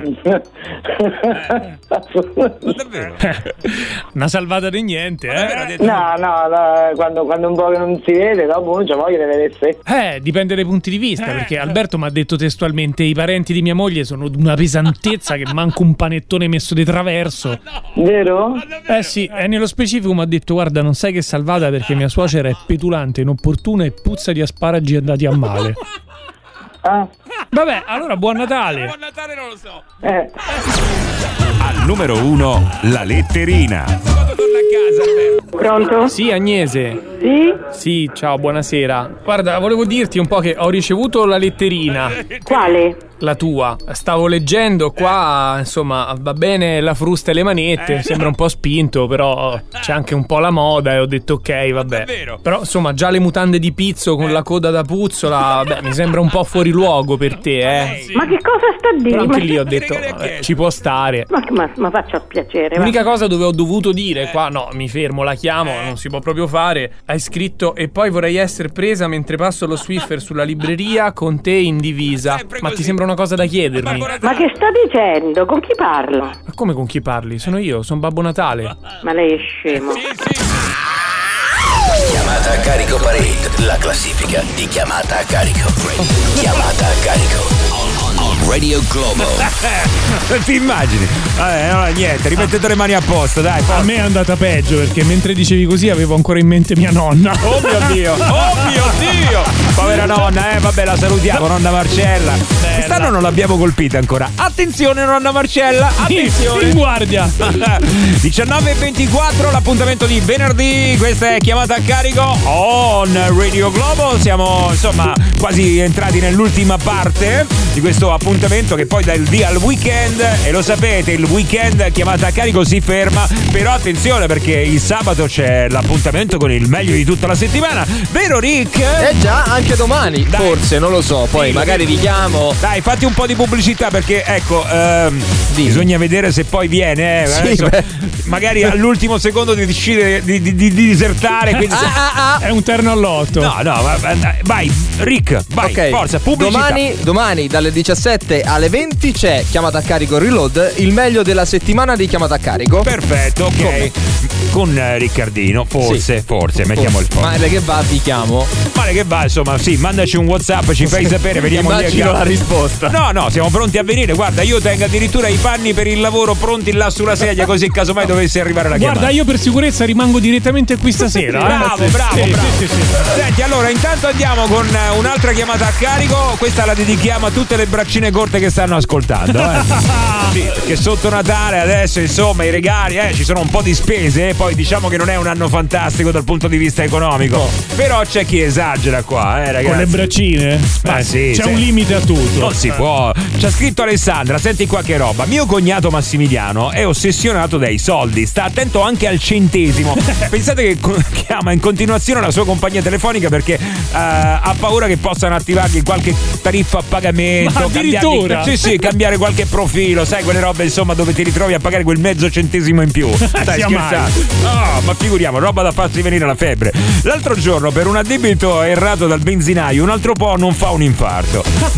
Ma davvero? Una salvata di niente, eh? No, no, no, quando, quando un po' che non si vede, dopo non c'è voglia di vedersi. Eh, dipende dai punti di vista, perché Alberto mi ha detto testualmente i parenti di mia moglie sono di una pesantezza che manca un panettone messo di traverso. Vero? Eh sì, e nello specifico mi ha detto guarda non sai che salvata perché mia suocera è petulante, inopportuna e puzza di asparagi andati a male. Ah. Vabbè, allora buon Natale. Buon Natale non lo so. Eh. Al numero uno, la letterina. Quando torna a casa, Alberto. Pronto? Sì, Agnese. Sì? Sì, ciao, buonasera. Guarda, volevo dirti un po' che ho ricevuto la letterina. Quale? La tua. Stavo leggendo qua, insomma, va bene la frusta e le manette, sembra un po' spinto, però c'è anche un po' la moda e ho detto ok, vabbè. Però insomma, già le mutande di pizzo con la coda da puzzola, beh, mi sembra un po' fuori luogo per te, eh. Ma che cosa sta a dire? Però anche Ma lì ho detto, vabbè, ci può stare. Ma, ma, ma faccia piacere. L'unica cosa dove ho dovuto dire, qua no, mi fermo, la chiamo, non si può proprio fare. Hai scritto e poi vorrei essere presa mentre passo lo Swiffer sulla libreria con te in divisa. Ma ti sembra una cosa da chiedermi? Ma che sta dicendo? Con chi parla? Ma come con chi parli? Sono io, sono Babbo Natale. Ma lei è scemo. Chiamata a carico Parade, la classifica di chiamata a carico. Chiamata a carico. Radio Globo. Ti immagini? Vabbè, no, niente, rimettete le mani a posto, dai. A me è andata peggio perché mentre dicevi così avevo ancora in mente mia nonna. Oh mio Dio, oh mio Dio. Povera nonna, eh, vabbè, la salutiamo, nonna Marcella. Quest'anno non l'abbiamo colpita ancora. Attenzione, nonna Marcella, attenzione. In guardia. diciannove e ventiquattro, l'appuntamento di venerdì. Questa è chiamata a carico on Radio Globo. Siamo, insomma, quasi entrati nell'ultima parte di questo appuntamento che poi dà il via al weekend. E lo sapete, il weekend chiamata a carico si ferma. Però attenzione perché il sabato c'è l'appuntamento con il meglio di tutta la settimana. Vero Rick? Eh già, anche domani. Dai. Forse, non lo so. Poi dillo, magari dillo. richiamo. Dai, fatti un po' di pubblicità perché ecco, ehm, bisogna vedere se poi viene. Eh, sì, adesso, magari all'ultimo secondo di decidere di, di, di, di disertare. Quindi se... ah, ah, ah. È un terno all'otto. No, no, vai, Rick, vai, okay. Forza, pubblicità. Domani, domani dalle diciassette alle venti c'è chiamata a carico Reload, il meglio della settimana di chiamata a carico. Perfetto, ok. Come? Con eh, Riccardino, forse, sì. forse, mettiamo il fondo. Male che va, vi chiamo. Male che va, insomma, sì, mandaci un WhatsApp, ci fai sapere, vediamo Immagino la risposta. No, no, siamo pronti a venire. Guarda, io tengo addirittura i panni per il lavoro pronti là sulla sedia, così casomai dovesse arrivare la chiamata. Guarda, io per sicurezza rimango direttamente qui stasera. Bravo, eh? bravo, sì, bravo. Sì, sì, sì. Senti, allora, intanto andiamo con un'altra chiamata a carico. Questa la dedichiamo a tutte le braccine corte che stanno ascoltando, eh. Sì, perché sotto Natale adesso, insomma, i regali, eh, ci sono un po' di spese, eh. Poi diciamo che non è un anno fantastico dal punto di vista economico. No. Però c'è chi esagera qua, eh, ragazzi. Con le braccine? Ma eh, sì, c'è sì. un limite a tutto. Non si può. C'ha scritto Alessandra, senti qua che roba. Mio cognato Massimiliano è ossessionato dai soldi, sta attento anche al centesimo. Pensate che chiama in continuazione la sua compagnia telefonica perché uh, ha paura che possano attivargli qualche tariffa a pagamento. Ma addirittura? Cambiargli, sì, sì, cambiare qualche profilo, sai, quelle robe insomma dove ti ritrovi a pagare quel mezzo centesimo in più. Stai scherzando? No, ma figuriamo, roba da farsi venire la febbre. L'altro giorno per un addebito errato dal benzinaio un altro po' non fa un infarto.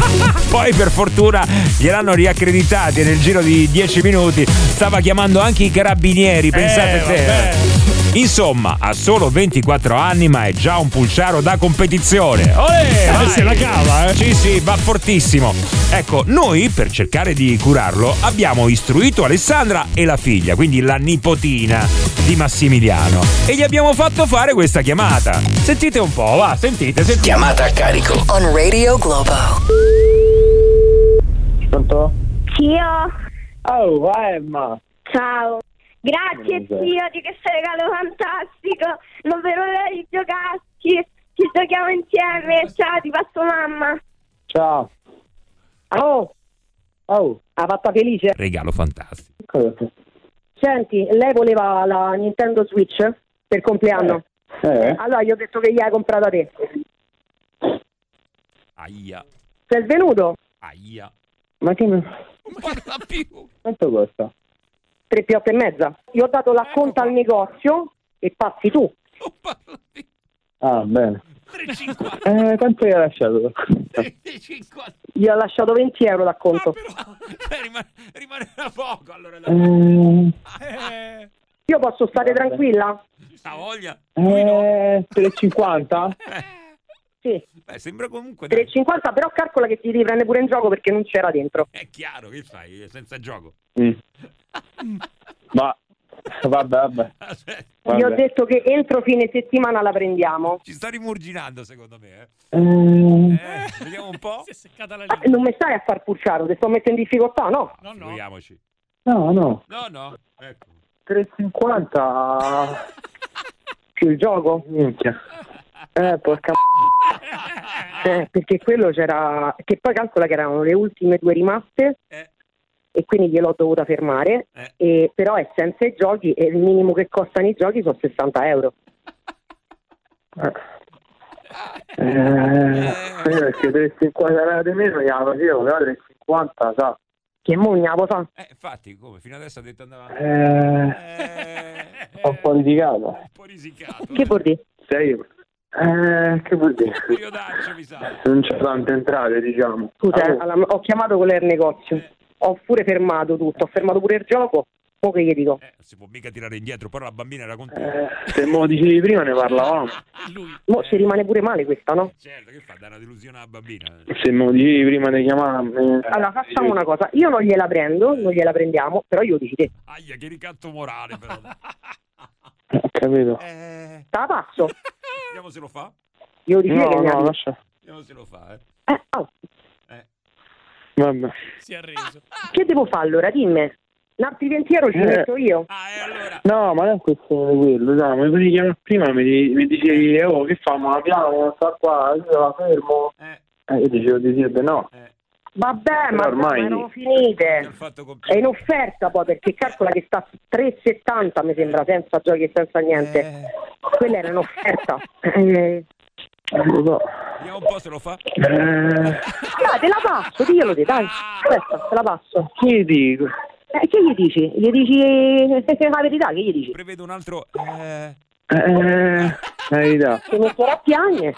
Poi per fortuna gliel'hanno riaccreditati e nel giro di dieci minuti stava chiamando anche i carabinieri, pensate eh, te. Vabbè. Insomma, ha solo ventiquattro anni ma è già un pulciaro da competizione. Olè, eh, se la cava, eh? Sì, sì, va fortissimo. Ecco, noi per cercare di curarlo abbiamo istruito Alessandra e la figlia, quindi la nipotina di Massimiliano, e gli abbiamo fatto fare questa chiamata. Sentite un po', va, sentite, sentite. Chiamata a carico on Radio Globo. Pronto? Zio, Oh, Emma. ciao. Grazie Buonasera. zio di questo regalo fantastico. Non vedo l'ora di giocarci. Ci giochiamo insieme. Ciao, ti passo mamma. Ciao. Oh, oh, ha fatto felice? Regalo fantastico. Senti, lei voleva la Nintendo Switch per compleanno. Eh? Allora gli ho detto che gli hai comprata te. Aia. Sei svenuto? Aia. Ma che... Non parla più. Quanto costa? tre più otto e mezza. Io ho dato la conta al negozio e passi tu. Ah, bene. tre e cinquanta. Eh, quanto gli hai lasciato? tre e cinquanta. Gli ho lasciato venti euro da conto. Eh, rimane, rimane da poco allora. Eh, Eh, Io posso stare tranquilla? ha voglia? eh, tre e cinquanta? Sì. Beh, sembra comunque. tre e cinquanta, però calcola che ti devi prendere pure in gioco perché non c'era dentro. È chiaro, che fai? Senza gioco. Mm. Ma vabbè, vabbè. Gli ho Vabbè. detto che entro fine settimana la prendiamo. Ci sta rimurginando secondo me. Eh. Eh, Eh, vediamo un po'. Si è seccata la Ah, lingua. non mi stai a far pulciare, ti sto mettendo in difficoltà, no? No, no. Figuriamoci. no, no. No, no. Ecco. tre e cinquanta Più il gioco? minchia. Eh, porca eh, perché quello c'era. Che poi calcola che erano le ultime due rimaste. Eh. E quindi gliel'ho dovuta fermare. Eh. E, però è senza i giochi e il minimo che costano i giochi sono sessanta euro. Eh, io perché tre e cinquanta era di meno gliela facevo, però tre e cinquanta, sa. Che mogna, cosa? Eh, infatti, come fino adesso ha detto andava. Eh, Eh, ho un po' risicato. un po' risicato. Che vuol dire? Sei. Eh, che vuol dire? Periodaccio, mi sa. Non c'è tante entrate, diciamo. Scusa, eh, Allora, alla- ho chiamato quello del negozio. Ho pure fermato tutto, ho fermato pure il gioco. Mo che gli dico? Eh, non si può mica tirare indietro, però la bambina era con te. eh, se me lo dicevi prima ne parlavamo. Lui. Mo si rimane pure male questa, no? Certo, che fa? Dà una delusione alla bambina. Se me lo dicevi prima di chiamarmi. Allora facciamo una cosa, io non gliela prendo, non gliela prendiamo, però io dici te. Aia, che ricatto morale, però. Ho capito. Eh, Te la passo? vediamo se lo fa. Io dici te No, che mi no, ha- lascia. Vediamo se lo fa, eh. Eh, oh, Vabbè. Si è arreso. che devo fare allora? Dimmi. Un altri venti euro ci Eh. metto io. Ah, e allora? No, ma non è questione di quello, dai, mi potevi chiamare prima, mi, di- mi dicevi, oh, che fa, ma la piano, sta qua, io la fermo. Eh, Eh, io dicevo di sì e di no. eh. Vabbè, ma ormai- erano finite. Ho fatto È compiere. in offerta poi perché calcola che sta tre e settanta mi sembra senza giochi e senza niente. Eh, Quella era in offerta. Eh, Lo so. vediamo un po' se lo fa. Eh, dai, te la passo, diglielo te, dai. Aspetta, te la passo. che dico? Eh, che gli dici? Gli dici eh, la verità, che gli dici? Prevedo un altro. Eh, Eh, la verità. Ti metterà a piangere.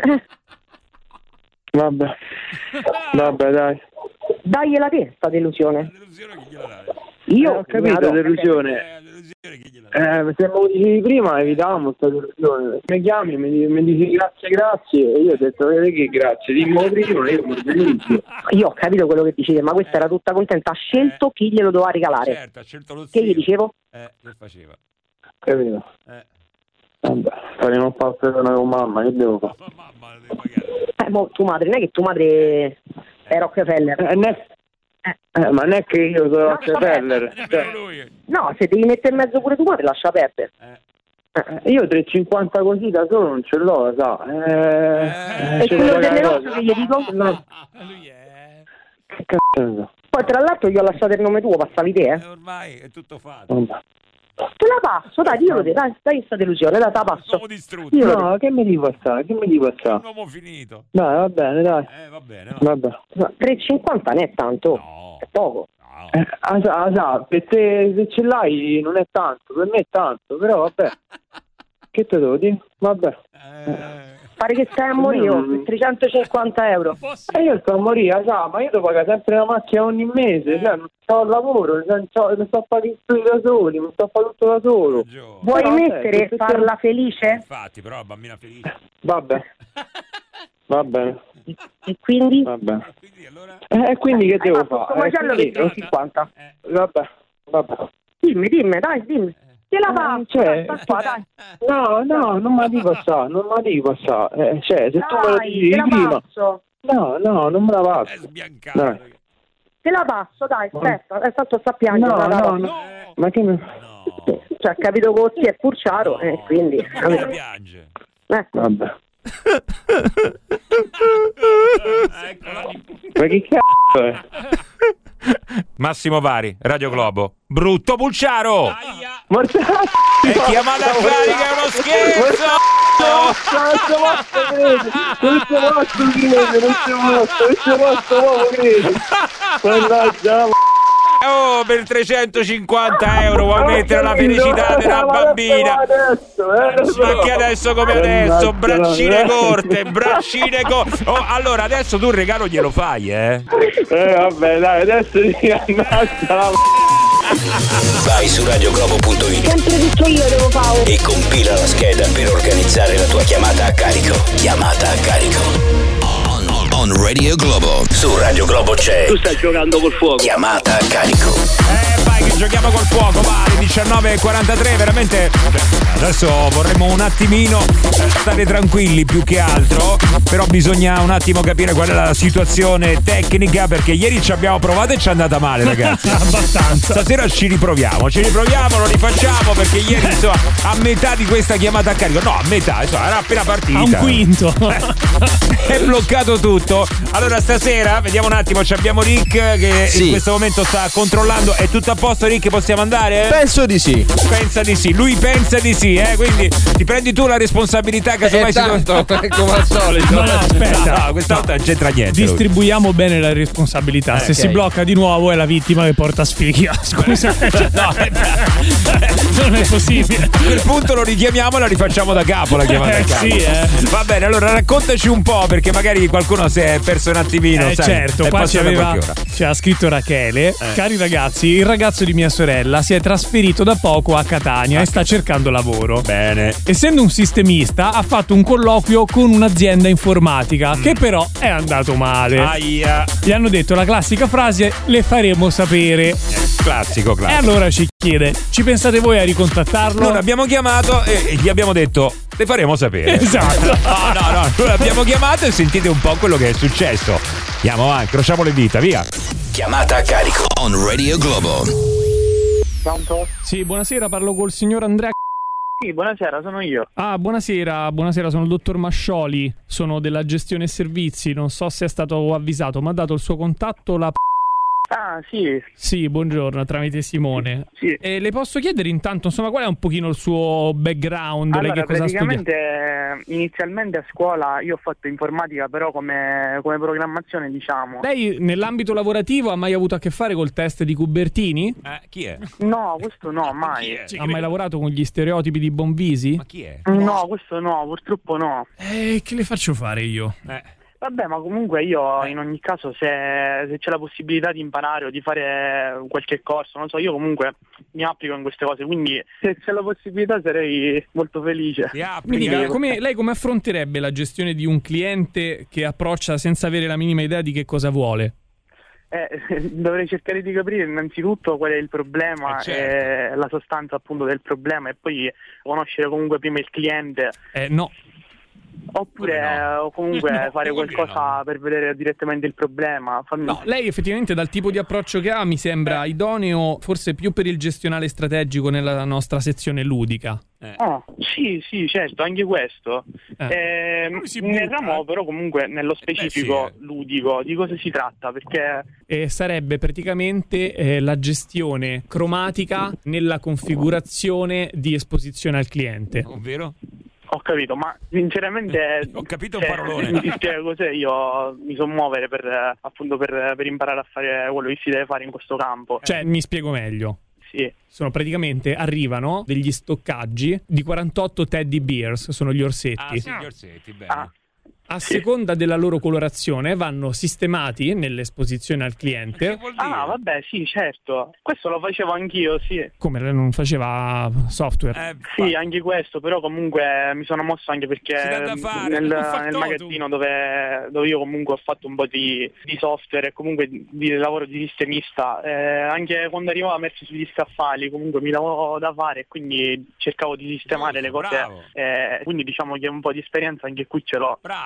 Vabbè. Vabbè, dai. Dagliela te, sta delusione. delusione chi gliela dà? Io Eh, ho capito, vado- delusione. Eh, delusione chi gliela dà? Eh, se me lo dicevi prima evitavamo sta delusione. Mi chiami, mi, di- mi dici grazie, grazie, e io ho detto, vedi che grazie, dimmelo prima, io mi organizzo. Io ho capito quello che dicevi, ma questa era tutta contenta. Ha scelto chi glielo doveva regalare. Certo, ha scelto lo Che zio. gli dicevo? Eh, che faceva? Capito? Eh, Vabbè, faremo un po' per una con mamma, che devo fare? ma mamma, la devi pagare. Eh, mo, tua madre, non è che tua madre è Rockefeller. Eh, ne- eh, ma non è che io sono Rockefeller. Nemmeno lui. No, se devi mettere in mezzo pure tua madre, lascia perdere. Eh, io tre e cinquanta così da solo non ce l'ho, sa. Eh, E ce quello devo del pagare negozio cosa. che gli dico? No, Lui è. che cazzo ne so. Poi tra l'altro gli ho lasciato il nome tuo, passavi te, eh? Eh, ormai è tutto fatto. Vabbè. Te la passo, dai, dillo te, dai, dai questa delusione, dai, te la passo. Uomo distrutto. Dillo te. No, che mi devi passare? Che mi devi Un passare? uomo finito. Dai, va bene, dai. Eh, va bene, no? Vabbè. No, tre e cinquanta non è tanto, No. è poco. No. Eh, ah, sa, ah, sa, per te se ce l'hai non è tanto, per me è tanto, però vabbè. Che te devo dire? Vabbè. Eh, Pare che stai a morire, oh, per trecentocinquanta euro. E io sto a morire, sa, ma io devo pagare sempre la macchina ogni mese, cioè non ho lavoro, non sto, non sto a fare i studi da soli, non sto a fare tutto da solo. Gio. Vuoi Però, vabbè, mettere tutto- farla felice? Infatti, però la bambina felice. Vabbè. Va bene, E quindi? va bene. Quindi allora. Eh, E quindi che Hai devo fatto sto fare? Eh, macello quindi- per trecentocinquanta. Vabbè, vabbè. Dimmi, dimmi, dai, dimmi. Te la passo, cioè, dai, sta qua, dai. No, no, non mi devi passare, non mi devi passare. Eh, cioè, se tu me lo Dai, dicevi te la prima. passo. No, no, non me la È passo. sbiancato. Dai. te la passo, dai, aspetta, adesso tanto sta piangendo. No, la no, passo. no. Ma che no. Cioè, ha capito così è Furciaro e quindi... Non piange. Eh. Vabbè. Ma che cazzo è? Massimo Vari, Radio Globo. Brutto Pulciaro! Ma è chiamata a carica, è uno scherzo! Non ci posso credere, non ci posso, non ci posso proprio credere. Mannaggia. Oh, per trecentocinquanta euro vuoi mettere la felicità della bambina? Ma che adesso come adesso? Braccine corte, braccine corte. Oh, allora adesso tu il regalo glielo fai, eh? Eh vabbè, dai, adesso ti ammazza la Vai su radioglobo punto it Sempre tutto io devo fare. e compila la scheda per organizzare la tua chiamata a carico. Chiamata a carico. On, on, on Radio Globo. Su Radio Globo c'è. Tu stai giocando col fuoco. Chiamata a carico. Eh, vai che giochiamo col fuoco, vai, diciannove e quarantatré, veramente. Adesso vorremmo un attimino stare tranquilli più che altro, però bisogna un attimo capire qual è la situazione tecnica, perché ieri ci abbiamo provato e ci è andata male, ragazzi. Abbastanza. Stasera ci riproviamo, ci riproviamo, lo rifacciamo, perché ieri insomma a metà di questa chiamata a carico, no, a metà, insomma, era appena partita. A un quinto. È bloccato tutto. Allora stasera vediamo un attimo, abbiamo Rick che Sì. in questo momento sta controllando. È tutto a posto, Rick? Possiamo andare? Penso di sì. Pensa di sì, lui pensa di sì, eh? Quindi ti prendi tu la responsabilità, casomai Eh, si tanto, dove- come al solito. No, no, aspetta. No, questa volta non c'entra niente. lui. Distribuiamo bene la responsabilità. Eh, Se ok. si blocca di nuovo è la vittima che porta sfiga. Scusa. No, Non è possibile. a quel punto lo richiamiamo e la rifacciamo da capo la chiamata Eh, a carico. sì, eh. Va bene, allora raccontaci un po', perché magari qualcuno si è perso un attimino. Eh, sai, certo, è qua ci passata aveva, qualche ora. ci ha scritto Rachele. Cari ragazzi, il ragazzo di mia sorella si è trasferito da poco a Catania e sta cercando lavoro. Bene. Essendo un sistemista, ha fatto un colloquio con un'azienda informatica, che però è andato male. Aia. Gli hanno detto la classica frase: le faremo sapere. Classico, E classico. allora ci chiede: ci pensate voi a ricontattarlo? Noi l'abbiamo chiamato e gli abbiamo detto le faremo sapere. Esatto. No, no, no, noi l'abbiamo chiamato e sentite un po' quello che è successo. Andiamo avanti, incrociamo le dita, via. Chiamata a carico. On Radio Globo. Pronto? Sì, buonasera, parlo col signor Andrea. Sì, buonasera, sono io. Ah, buonasera, buonasera, sono il dottor Mascioli, sono della gestione e servizi, non so se è stato avvisato, mi ha dato il suo contatto la... Ah, sì. Sì, buongiorno, tramite Simone. Sì. E le posso chiedere intanto, insomma, qual è un pochino il suo background? Lei Allora, che cosa ha studiato? praticamente inizialmente a scuola io ho fatto informatica, però come, come programmazione, diciamo. Lei nell'ambito lavorativo ha mai avuto a che fare col test di Cubertini? Eh, chi è? No, questo no, mai. Ha mai lavorato con gli stereotipi di Bonvisi? Ma chi è? No, questo no, purtroppo no. Eh, che le faccio fare io? Eh. Vabbè, ma comunque io in ogni caso se, se c'è la possibilità di imparare o di fare qualche corso, non so, io comunque mi applico in queste cose, quindi se c'è la possibilità sarei molto felice. Mi dica, come, lei come affronterebbe la gestione di un cliente che approccia senza avere la minima idea di che cosa vuole? Eh, dovrei cercare di capire innanzitutto qual è il problema, Eh, certo. e la sostanza appunto del problema, e poi conoscere comunque prima il cliente. Eh, no. Oppure no? o comunque No, fare come qualcosa per vedere direttamente il problema. Fammi... No, lei effettivamente dal tipo di approccio che ha mi sembra idoneo forse più per il gestionale strategico nella nostra sezione ludica. Ah, sì, sì, certo, anche questo. Eh. Eh, nel ramo però comunque nello specifico ludico, di cosa si tratta? Perché E sarebbe praticamente eh, la gestione cromatica nella configurazione di esposizione al cliente. Ovvero? ho capito, ma sinceramente ho capito un se parolone. mi si spiega cos'è, io mi so muovere per eh, appunto per, per imparare a fare quello che si deve fare in questo campo. Cioè, mi spiego meglio. Sì. Sono praticamente, arrivano degli stoccaggi di quarantotto teddy bears, sono gli orsetti. Ah, sì, gli orsetti, bene. Ah. A Sì. seconda della loro colorazione vanno sistemati nell'esposizione al cliente. Ah, vabbè, sì, certo. Questo lo facevo anch'io, sì. Come lei non faceva software? Sì, anche questo, però comunque mi sono mosso anche perché nel, nel magazzino dove, dove io comunque ho fatto un po' di, di software e comunque di, di lavoro di sistemista, eh, anche quando arrivavo a mettere sugli scaffali comunque mi lavoro da fare e quindi cercavo di sistemare le cose, eh, quindi diciamo che un po' di esperienza anche qui ce l'ho. Bravo.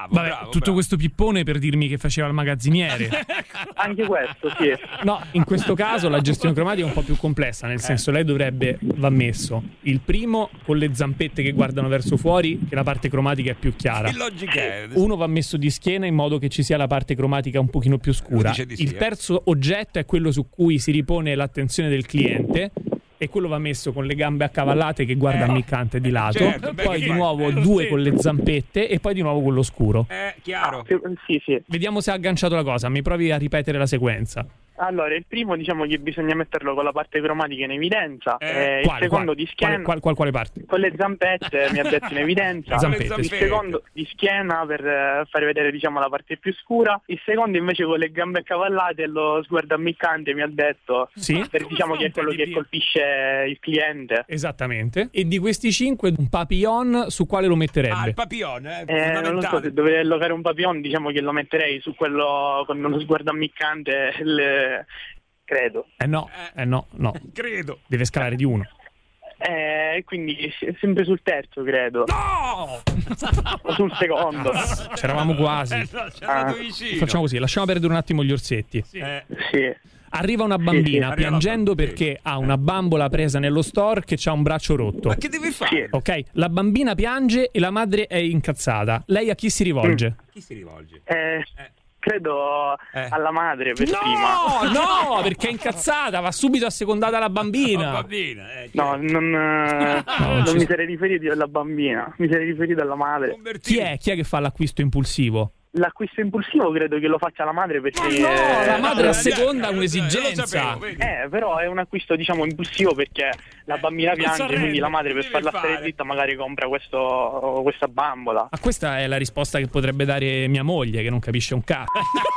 Vabbè, bravo, tutto bravo. questo pippone per dirmi che faceva il magazziniere. Anche questo, sì. No, in questo caso la gestione cromatica è un po' più complessa, nel senso lei dovrebbe, va messo, il primo con le zampette che guardano verso fuori, che la parte cromatica è più chiara. Che logica è? Uno va messo di schiena in modo che ci sia la parte cromatica un pochino più scura. Dice di sì, Il eh. terzo oggetto è quello su cui si ripone l'attenzione del cliente. E quello va messo con le gambe accavallate che guarda ammiccante di lato, certo, beh, poi che di fai? nuovo Eh, lo due stesso. con le zampette e poi di nuovo con lo scuro. Eh, chiaro. Sì, sì. Vediamo se ha agganciato la cosa, mi provi a ripetere la sequenza. Allora, il primo diciamo che bisogna metterlo con la parte cromatica in evidenza, eh, il Quale, secondo quale? di schiena, Quale, quale, quale, quale parte? con le zampette mi ha detto in evidenza, Zampette, il sì. secondo di schiena per eh, fare vedere diciamo la parte più scura, il secondo invece con le gambe accavallate e lo sguardo ammiccante mi ha detto, Sì. per diciamo che è quello che colpisce il cliente. Esattamente. E di questi cinque, un papillon su quale lo metterebbe? Ah, il papillon, eh, Eh, non lo so, se dovrei allocare un papillon diciamo che lo metterei su quello con uno sguardo ammiccante, il- credo. Eh no, eh no, no. Credo. Deve scalare di uno. Eh, quindi s- sempre sul terzo, credo. No! O sul secondo. C'eravamo quasi. Eh, no, ci è andato vicino. Facciamo così, lasciamo perdere un attimo gli orsetti. Eh, Sì. Arriva una Sì, bambina sì. piangendo perché ha una bambola presa nello store che ha un braccio rotto. Ma che deve fare? Ok, la bambina piange e la madre è incazzata. Lei a chi si rivolge? Chi si rivolge? Eh, credo alla madre per prima. No, no, perché è incazzata, va subito assecondata la bambina. bambina, eh, No, non, eh, non ci- mi sarei riferito alla bambina, mi sarei riferito alla madre. Chi è? Chi è che fa l'acquisto impulsivo? L'acquisto impulsivo credo che lo faccia la madre perché... No, la madre eh, asseconda eh, un'esigenza. Eh, però è un acquisto diciamo impulsivo perché la bambina piange, quindi la madre per farla stare zitta magari compra questo, questa bambola. Ma questa è la risposta che potrebbe dare mia moglie, che non capisce un cazzo.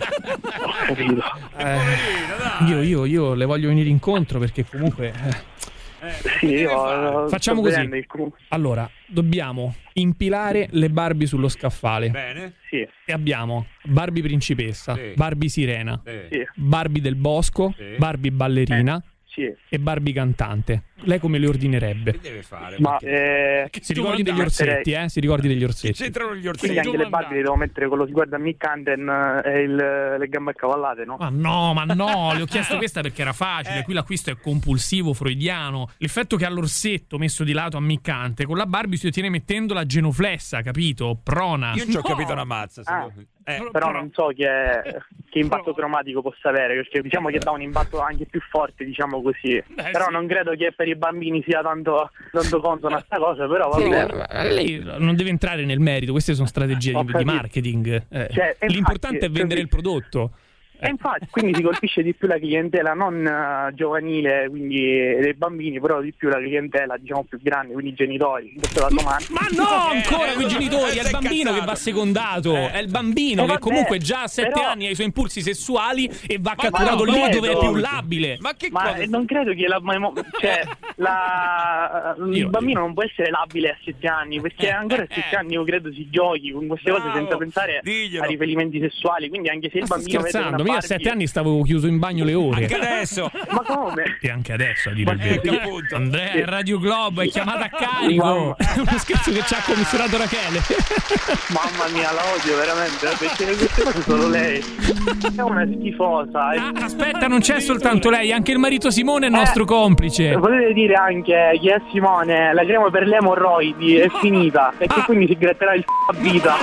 Eh, io, io, io le voglio venire incontro perché comunque... eh. Sì, io Facciamo sto così. vedendo il cu- Allora, dobbiamo impilare le Barbie sullo scaffale. Bene. Sì. E abbiamo Barbie principessa, Sì. Barbie sirena, Sì. Barbie del bosco, Sì. Barbie ballerina Sì. e Barbie cantante. Lei come le ordinerebbe? Che deve fare? Ma eh, Si ricordi degli metterei- orsetti, eh? Si ricordi degli orsetti. C'entrano gli Quindi anche le Barbie le devo mettere con lo sguardo ammiccante e il, le gambe accavallate, no? Ma no, ma no, le ho chiesto questa perché era facile. Qui l'acquisto è compulsivo, freudiano. L'effetto che ha l'orsetto messo di lato ammiccante, con la Barbie si ottiene mettendo la genuflessa, capito? Prona. Io non ci ho capito una mazza. Ah, Eh, però non so che, che impatto cromatico possa avere, perché diciamo che dà un impatto anche più forte, diciamo così. Però non credo che per i bambini sia tanto, tanto consona sta cosa, però va Sì, bene. ma lei non deve entrare nel merito, queste sono strategie Ho di, di capito. marketing. Eh, Cioè, l'importante infatti, è vendere il prodotto. E infatti, quindi si colpisce di più la clientela non eh, giovanile, quindi dei bambini, però di più la clientela, diciamo, più grande, quindi i genitori. Questa è la domanda. Ma no, ancora con i genitori, è il bambino che va secondato, è il bambino Eh, che vabbè, comunque già a sette però- anni ha i suoi impulsi sessuali e va Ma catturato no, lì credo. dove è più labile. Ma che Ma cosa? non credo che la, cioè, la, il Io- bambino non può essere labile a sette anni, perché ancora a sette anni io credo si giochi con queste cose Bravo, senza pensare diglielo. a riferimenti sessuali, quindi anche se il Ma sto bambino vede una scherzando, io a Barbie- sette anni stavo chiuso in bagno le ore. Anche adesso. Ma come? E anche adesso, a dire il Ma vero. sì, appunto. Andrea, è Radio Globo, è chiamata a carico. È uno scherzo che ci ha commissionato Rachele. Mamma mia, la odio veramente, eh, perché queste cose solo lei. È una schifosa. Ah, aspetta, non c'è soltanto lei, anche il marito Simone è nostro complice. Potete dire anche che a Simone la crema per le emorroidi è finita e che quindi si gratterà il c***o a vita.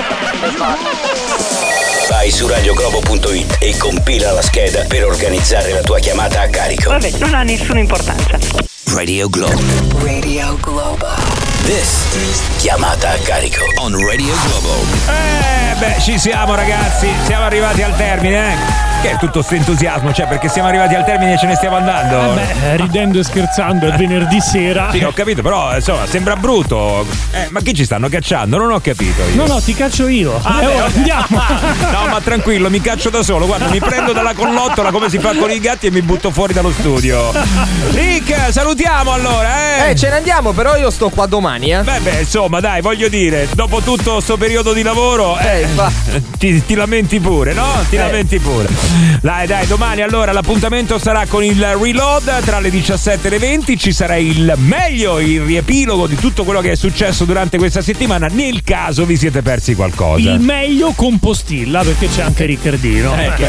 Vai su radio globo punto it e compila la scheda per organizzare la tua chiamata a carico. Vabbè, non ha nessuna importanza. Radio Globo. Radio Globo. This is chiamata a carico on Radio Globo. Eh, beh, ci siamo ragazzi, siamo arrivati al termine, eh. Che è tutto sto entusiasmo, cioè perché siamo arrivati al termine e ce ne stiamo andando. Beh, ridendo e scherzando, è venerdì sera. Sì, ho capito, però insomma, sembra brutto. Eh, ma chi ci stanno cacciando? Non ho capito io. No, no, ti caccio io. Ah, Eh, beh, oh, ok. andiamo. No, ma tranquillo, mi caccio da solo. Guarda, mi prendo dalla collottola come si fa con i gatti e mi butto fuori dallo studio. Rick, salutiamo allora, eh. Eh, ce ne andiamo, però io sto qua domani, eh. Beh, beh, insomma, dai, voglio dire, dopo tutto sto periodo di lavoro, eh, Eh, va. ti, ti lamenti pure, no? Ti Eh. lamenti pure. Dai, dai, domani allora l'appuntamento sarà con il Reload tra le diciassette e le venti. Ci sarà il meglio, il riepilogo di tutto quello che è successo durante questa settimana, nel caso vi siete persi qualcosa. Il meglio con Postilla, perché c'è anche Riccardino. Eh, che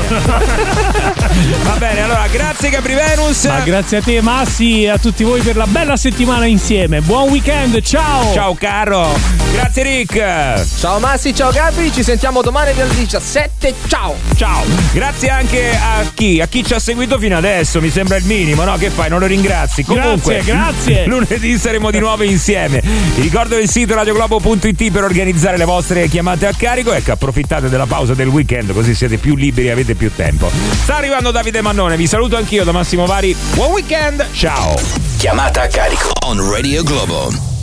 Va bene, allora grazie Gabri Venus. Ma grazie a te Massi e a tutti voi per la bella settimana insieme. Buon weekend, ciao. Ciao caro. Grazie Rick. Ciao Massi, ciao Gabri, ci sentiamo domani alle diciassette. Ciao. Ciao. Grazie anche a chi? A chi ci ha seguito fino adesso, mi sembra il minimo, no? Che fai? Non lo ringrazi. Comunque, grazie, grazie. Lunedì saremo di nuovo insieme. Vi ricordo il sito radioglobo punto it per organizzare le vostre chiamate a carico. Ecco, approfittate della pausa del weekend, così siete più liberi e avete più tempo. Sta arrivando Davide Mannone, vi saluto anch'io da Massimo Vari. Buon weekend, ciao. Chiamata a carico on Radio Globo.